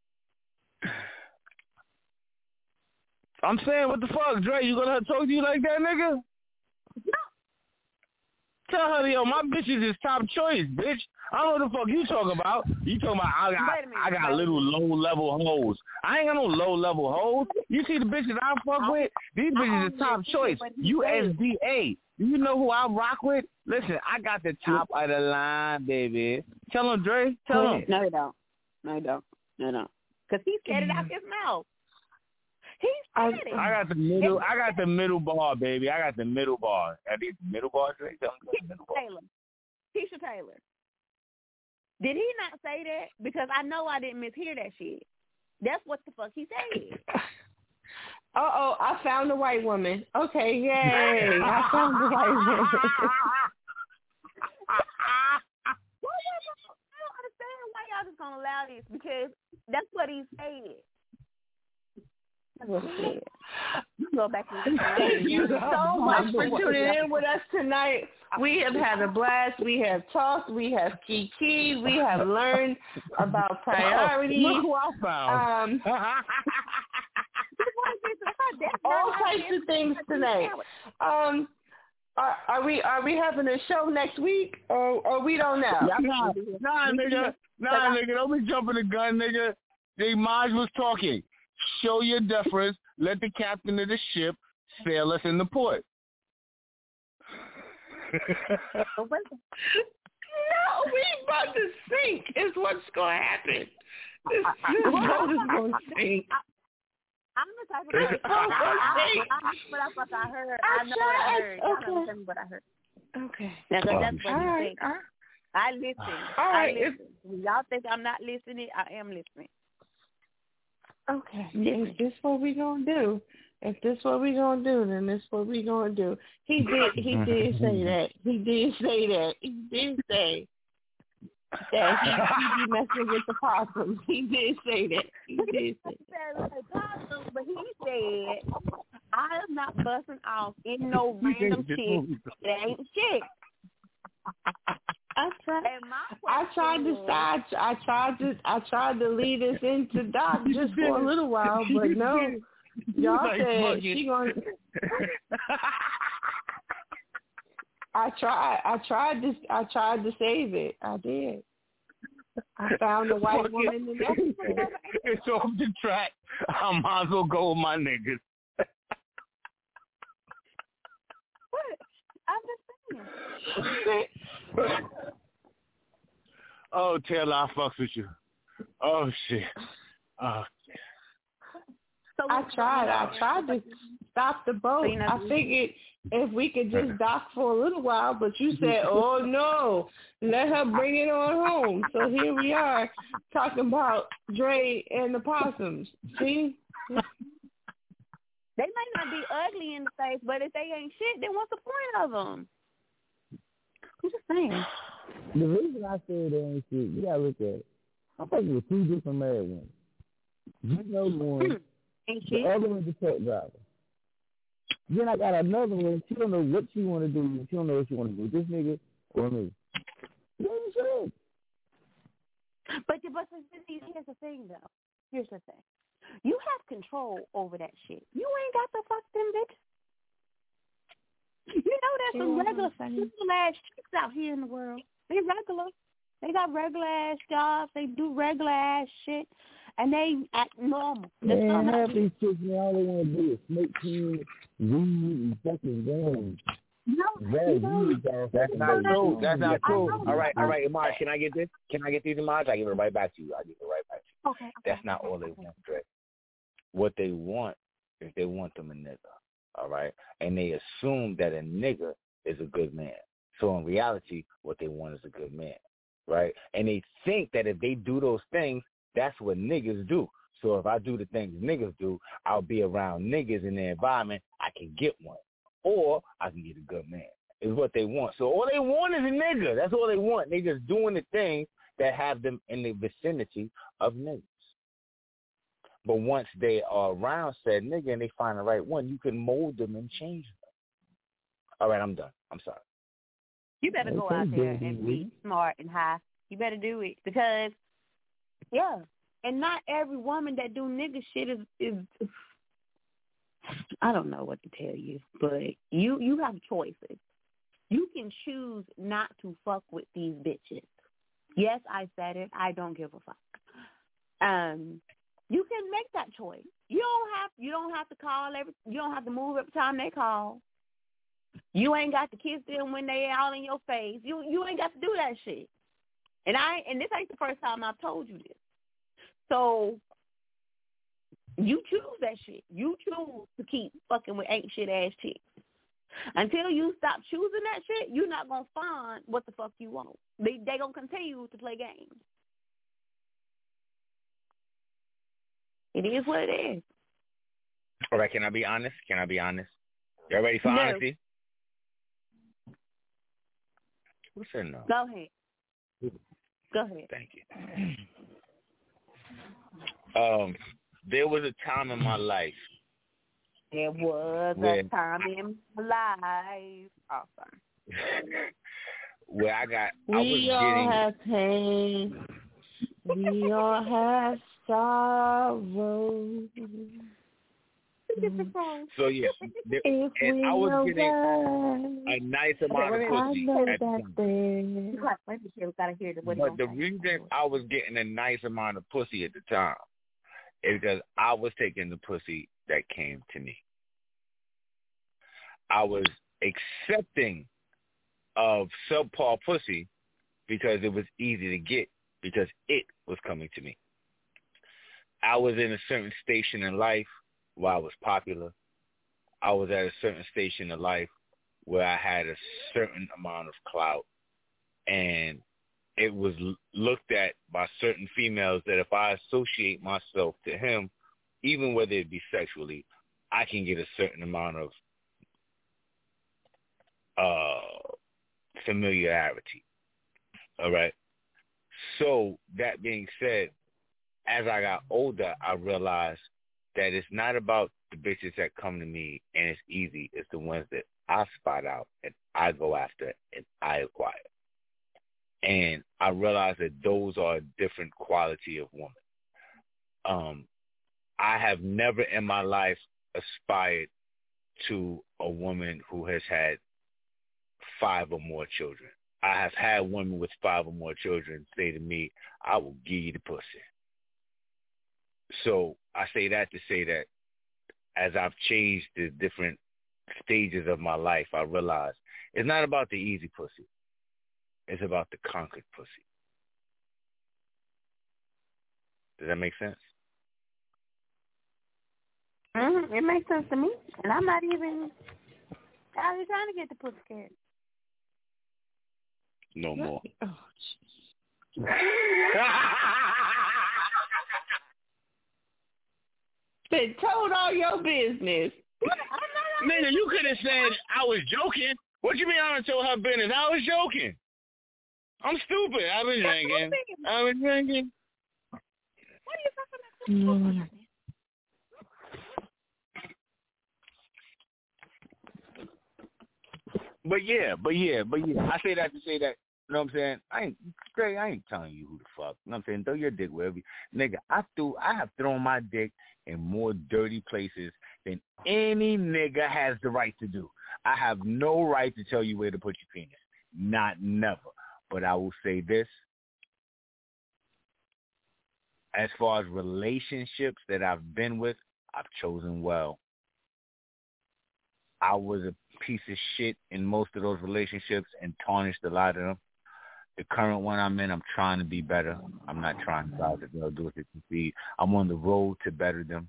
I'm saying, what the fuck, Dre? You gonna talk to you like that, nigga? No. Tell her, yo, my bitches is top choice, bitch. I don't know what the fuck you talking about. You talking about I got Wait a minute, I got wait. little low level hoes. I ain't got no low level hoes. You see the bitches I fuck I, with? These bitches is top choice. U S D A. You know who I rock with? Listen, I got the top of the line, baby. Tell him, Dre. Tell him. No, you don't. No, you don't. No, you don't. Because he said it out his mouth. He said it. I got the middle. I got the middle bar, baby. I got the middle bar. I think middle bar. Dre. Tell him the middle bar. Taylor. Keisha Taylor. Did he not say that? Because I know I didn't mishear that shit. That's what the fuck he said. Uh-oh, I found the white woman. Okay, yay. I found the white woman. I don't understand why y'all just gonna allow this because that's what he said. That's what he said. You go back to the Thank you so much for tuning in with us tonight. We have had a blast. We have talked. We have kiki. We have learned about priorities. Look who I found. Um, all types of things tonight. Um, are, are we are we having a show next week, or, or we don't know? Nah, nah, nigga, nah, nigga, don't be jumping the gun, nigga. The Maj was talking. Show your deference. Let the captain of the ship sail us in the port. No, we about to sink. Is what's going to happen. This, this boat is going to sink. I'm the type of person. I, I, I, what I fuck I heard. I, I know what I heard. Y'all never tell me what I heard. Okay. That's, Oh, that's what all you right, think. all right. I listen. All right. I listen. When y'all think I'm not listening, I am listening. Okay. If this what we gonna do, if this what we gonna do, then this what we gonna do. He did. He did say that. He did say that. He did say that he, he be messing with the possums. He did say that. He did say that. But he said, I am not busting off in no random shit. It ain't shit. I tried. I tried to side. I tried to. I tried to lead us into Doc just for a little while, but no. Y'all said she gonna. I I tried. I tried to. I tried to save it. I did. I found a white woman in the It's off the track. I might as well go with my niggas. What? I'm just saying. Oh, Taylor, I fucks with you. Oh shit. Oh shit. So I tried. I tried to stop the boat. So you know, I figured if we could just dock for a little while, but you said, oh no, let her bring it on home. So here we are talking about Dre and the possums. See? They might not be ugly in the face, but if they ain't shit, then what's the point of them? I'm just saying. The reason I say they ain't shit, you gotta look at it. I'm fucking with two different married women. You know one, Ain't the shit. other one's a truck driver. Then I got another one, she don't know what she want to do. She don't know what she want to do, this nigga or me. They ain't shit. But, but here's the thing, though. Here's the thing. You have control over that shit. You ain't got to fuck them bitches. You know there's some regular simple ass chicks out here in the world. They regular. They got regular ass jobs. They do regular ass shit, and they act normal. There's Man, some half these chicks, man, all they want to do is smoke cheese, weed, and fucking games. No, That you know, is That's not true. That's not I true. know. All right, all right, Imaj, can I get this? Can I get these, Imaj? I give it right back to you. I give it right back to you. Okay. That's not all they want, Dre. What they want is they want them a nigga, all right? And they assume that a nigga is a good man. So in reality, what they want is a good man, right? And they think that if they do those things, that's what niggas do. So if I do the things niggas do, I'll be around niggas in the environment, I can get one. Or I can get a good man, is what they want. So all they want is a nigga. That's all they want. They just doing the things that have them in the vicinity of niggas. But once they are around said nigga and they find the right one, you can mold them and change them. All right, I'm done. I'm sorry. You better go out there and be smart and high. You better do it because, yeah. And not every woman that do nigga shit is, is I don't know what to tell you, but you, you have choices. You can choose not to fuck with these bitches. Yes, I said it. I don't give a fuck. Um, you can make that choice. You don't have you don't have to call every you don't have to move every time they call. You ain't got to kiss them when they all in your face. You you ain't got to do that shit. And I and this ain't the first time I've told you this. So you choose that shit. You choose to keep fucking with ain't shit ass chicks. Until you stop choosing that shit, you're not gonna find what the fuck you want. They they gonna continue to play games. It is what it is. All right, can I be honest? Can I be honest? Y'all ready for No. honesty? Who said no? Go ahead. Go ahead. Thank you. Um, there was a time in my life. There was where, a time in my life. Oh, sorry. Where I got, we I was all getting. have pain. We all have sorrow. So yeah, there, if and we I was know getting God, a nice amount of I pussy know at the that time. thing. But the reason I was getting a nice amount of pussy at the time is because I was taking the pussy that came to me. I was accepting of subpar pussy because it was easy to get because it was coming to me. I was in a certain station in life where I was popular. I was at a certain station in life where I had a certain amount of clout. And it was looked at by certain females that if I associate myself to him, even whether it be sexually, I can get a certain amount of uh, familiarity. All right? So that being said, as I got older, I realized that it's not about the bitches that come to me and it's easy. It's the ones that I spot out and I go after and I acquire. And I realized that those are a different quality of woman. Um, I have never in my life aspired to a woman who has had five or more children. I have had women with five or more children say to me, I will give you the pussy. So I say that to say that as I've changed the different stages of my life, I realize it's not about the easy pussy. It's about the conquered pussy. Does that make sense? Mm-hmm. It makes sense to me. And I'm not even out here trying to get the pussy cat. No more. Oh, they told all your business. Nigga, you could have said I was joking. What you mean I done told her business? I was joking. I'm stupid. I've been drinking. I've been drinking. What are you talking about? But yeah, but yeah, but yeah. I say that to say that, you know what I'm saying? I ain't straight, I ain't telling you who the fuck. You know what I'm saying? Throw your dick wherever you, nigga, I threw I have thrown my dick in more dirty places than any nigga has the right to do. I have no right to tell you where to put your penis. Not never. But I will say this. As far as relationships that I've been with, I've chosen well. I was a piece of shit in most of those relationships and tarnished a lot of them. The current one I'm in, I'm trying to be better. I'm not trying to stop it. They'll do it to succeed. I'm on the road to better them.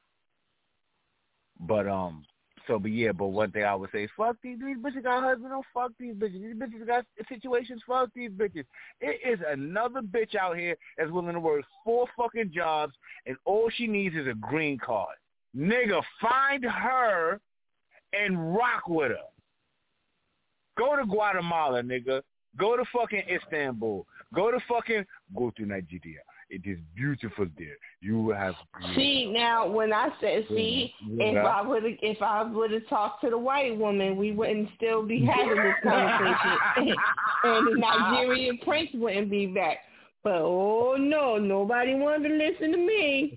But, um, so, but yeah, but one thing I would say is, fuck these, these bitches got husbands, don't fuck these bitches. These bitches got situations, fuck these bitches. It is another bitch out here that's willing to work four fucking jobs, and all she needs is a green card. Nigga, find her and rock with her. Go to Guatemala, nigga. Go to fucking Istanbul. Go to fucking, go to Nigeria. It is beautiful there. You will have. See, now when I said, see, yeah. if I would have, if I would have talked to the white woman, we wouldn't still be having this conversation, and the Nigerian prince wouldn't be back. But oh no, nobody wanted to listen to me.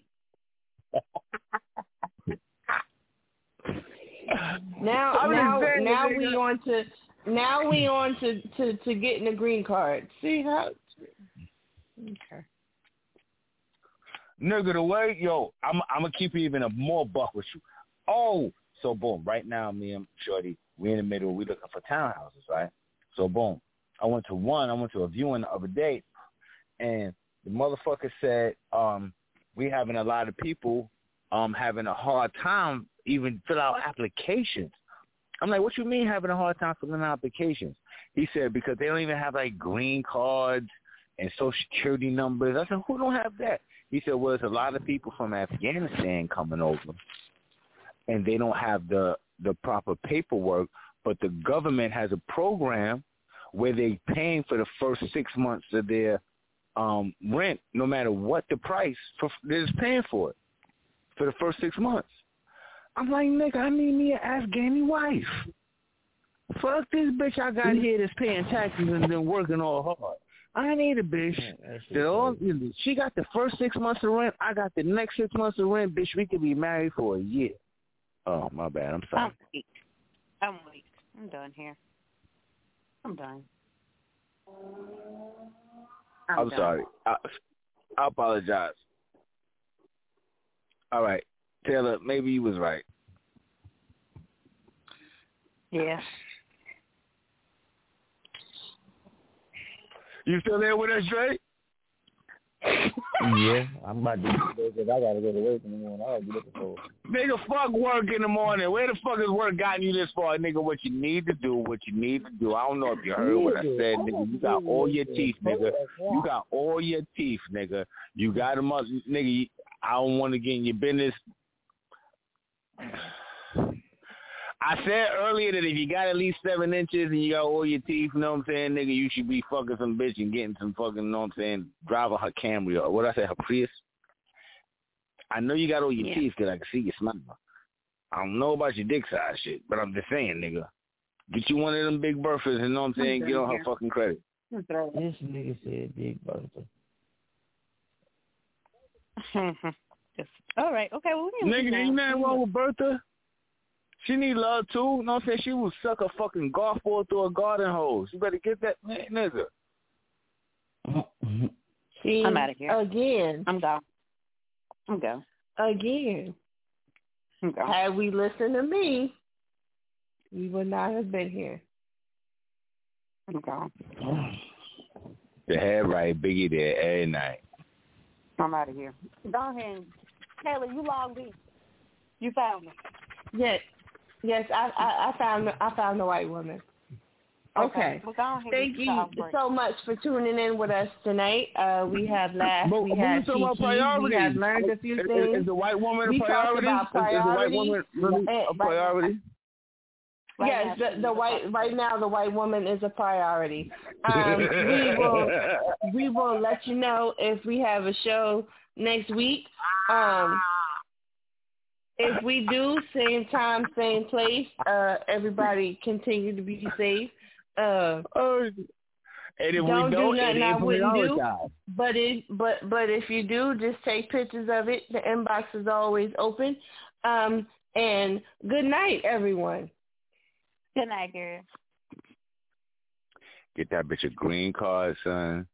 Now, now, now we on to now we on to, to, to getting a green card. See how? Okay. Nigga, the way, yo, I'm I'm gonna keep even a more buck with you. Oh, so boom, right now, me and Shorty, we in the middle, we looking for townhouses, right? So boom, I went to one, I went to a viewing the other day, and the motherfucker said, um, we having a lot of people, um, having a hard time even fill out applications. I'm like, what you mean having a hard time filling out applications? He said, because they don't even have like green cards and social security numbers. I said, who don't have that? He said, well, there's a lot of people from Afghanistan coming over, and they don't have the, the proper paperwork, but the government has a program where they're paying for the first six months of their um, rent, no matter what the price, for, they're just paying for it for the first six months. I'm like, nigga, I need me an Afghani wife. Fuck this bitch I got here that's paying taxes and then working all hard. I need a bitch that all, she got the first six months of rent. I got the next six months of rent. Bitch, we could be married for a year. Oh, my bad. I'm sorry. I'm weak. I'm weak. I'm done here. I'm done. I'm, I'm done. sorry. I, I apologize. All right. Taylor, maybe you was right. Yeah. You still there with us, Dre? Yeah, I'm about to go because I gotta go to work in the morning. I gotta be looking for. Nigga, fuck work in the morning. Where the fuck is work gotten you this far, nigga? What you need to do, what you need to do. I don't know if you heard what I said, nigga. You got all your teeth, nigga. You got all your teeth, nigga. You got them up, nigga. I don't want to get in your business. I said earlier that if you got at least seven inches and you got all your teeth, you know what I'm saying, nigga, you should be fucking some bitch and getting some fucking, you know what I'm saying, driving her Camry or what I say, her Prius. I know you got all your yeah. teeth because I can see you smile. I don't know about your dick size shit, but I'm just saying, nigga. Get you one of them big Berthas and, you know what I'm saying, get on her here. fucking credit. This nigga said big Bertha. All right, okay, well, we nigga, ain't nothing wrong with Bertha. She need love too. You know what I'm saying? She will suck a fucking golf ball through a garden hose. You better get that man, nigga. See, I'm out of here. Again. I'm gone. I'm gone. Again. I'm gone. Had we listened to me, we would not have been here. I'm gone. The head right, Biggie there every night. I'm out of here. Go ahead. Taylor, you logged in. You found me. Yes. Yes, I, I, I found I found the white woman. Okay. Well, go ahead. Thank you so much for tuning in with us tonight. Uh, we have laughed. But, we but have we, we have learned a few is, things. Is the white woman we a priority? Talked about priority. Is, is the white woman really and, a priority? Right yes, the, the white right now the white woman is a priority. Um, we will we will let you know if we have a show next week. Um, if we do, same time, same place. Uh, everybody continue to be safe. Uh, and if don't we don't, do nothing I wouldn't do. Time. But if but but if you do, just take pictures of it. The inbox is always open. Um, and good night, everyone. Good night, girl. Get that bitch a green card, son.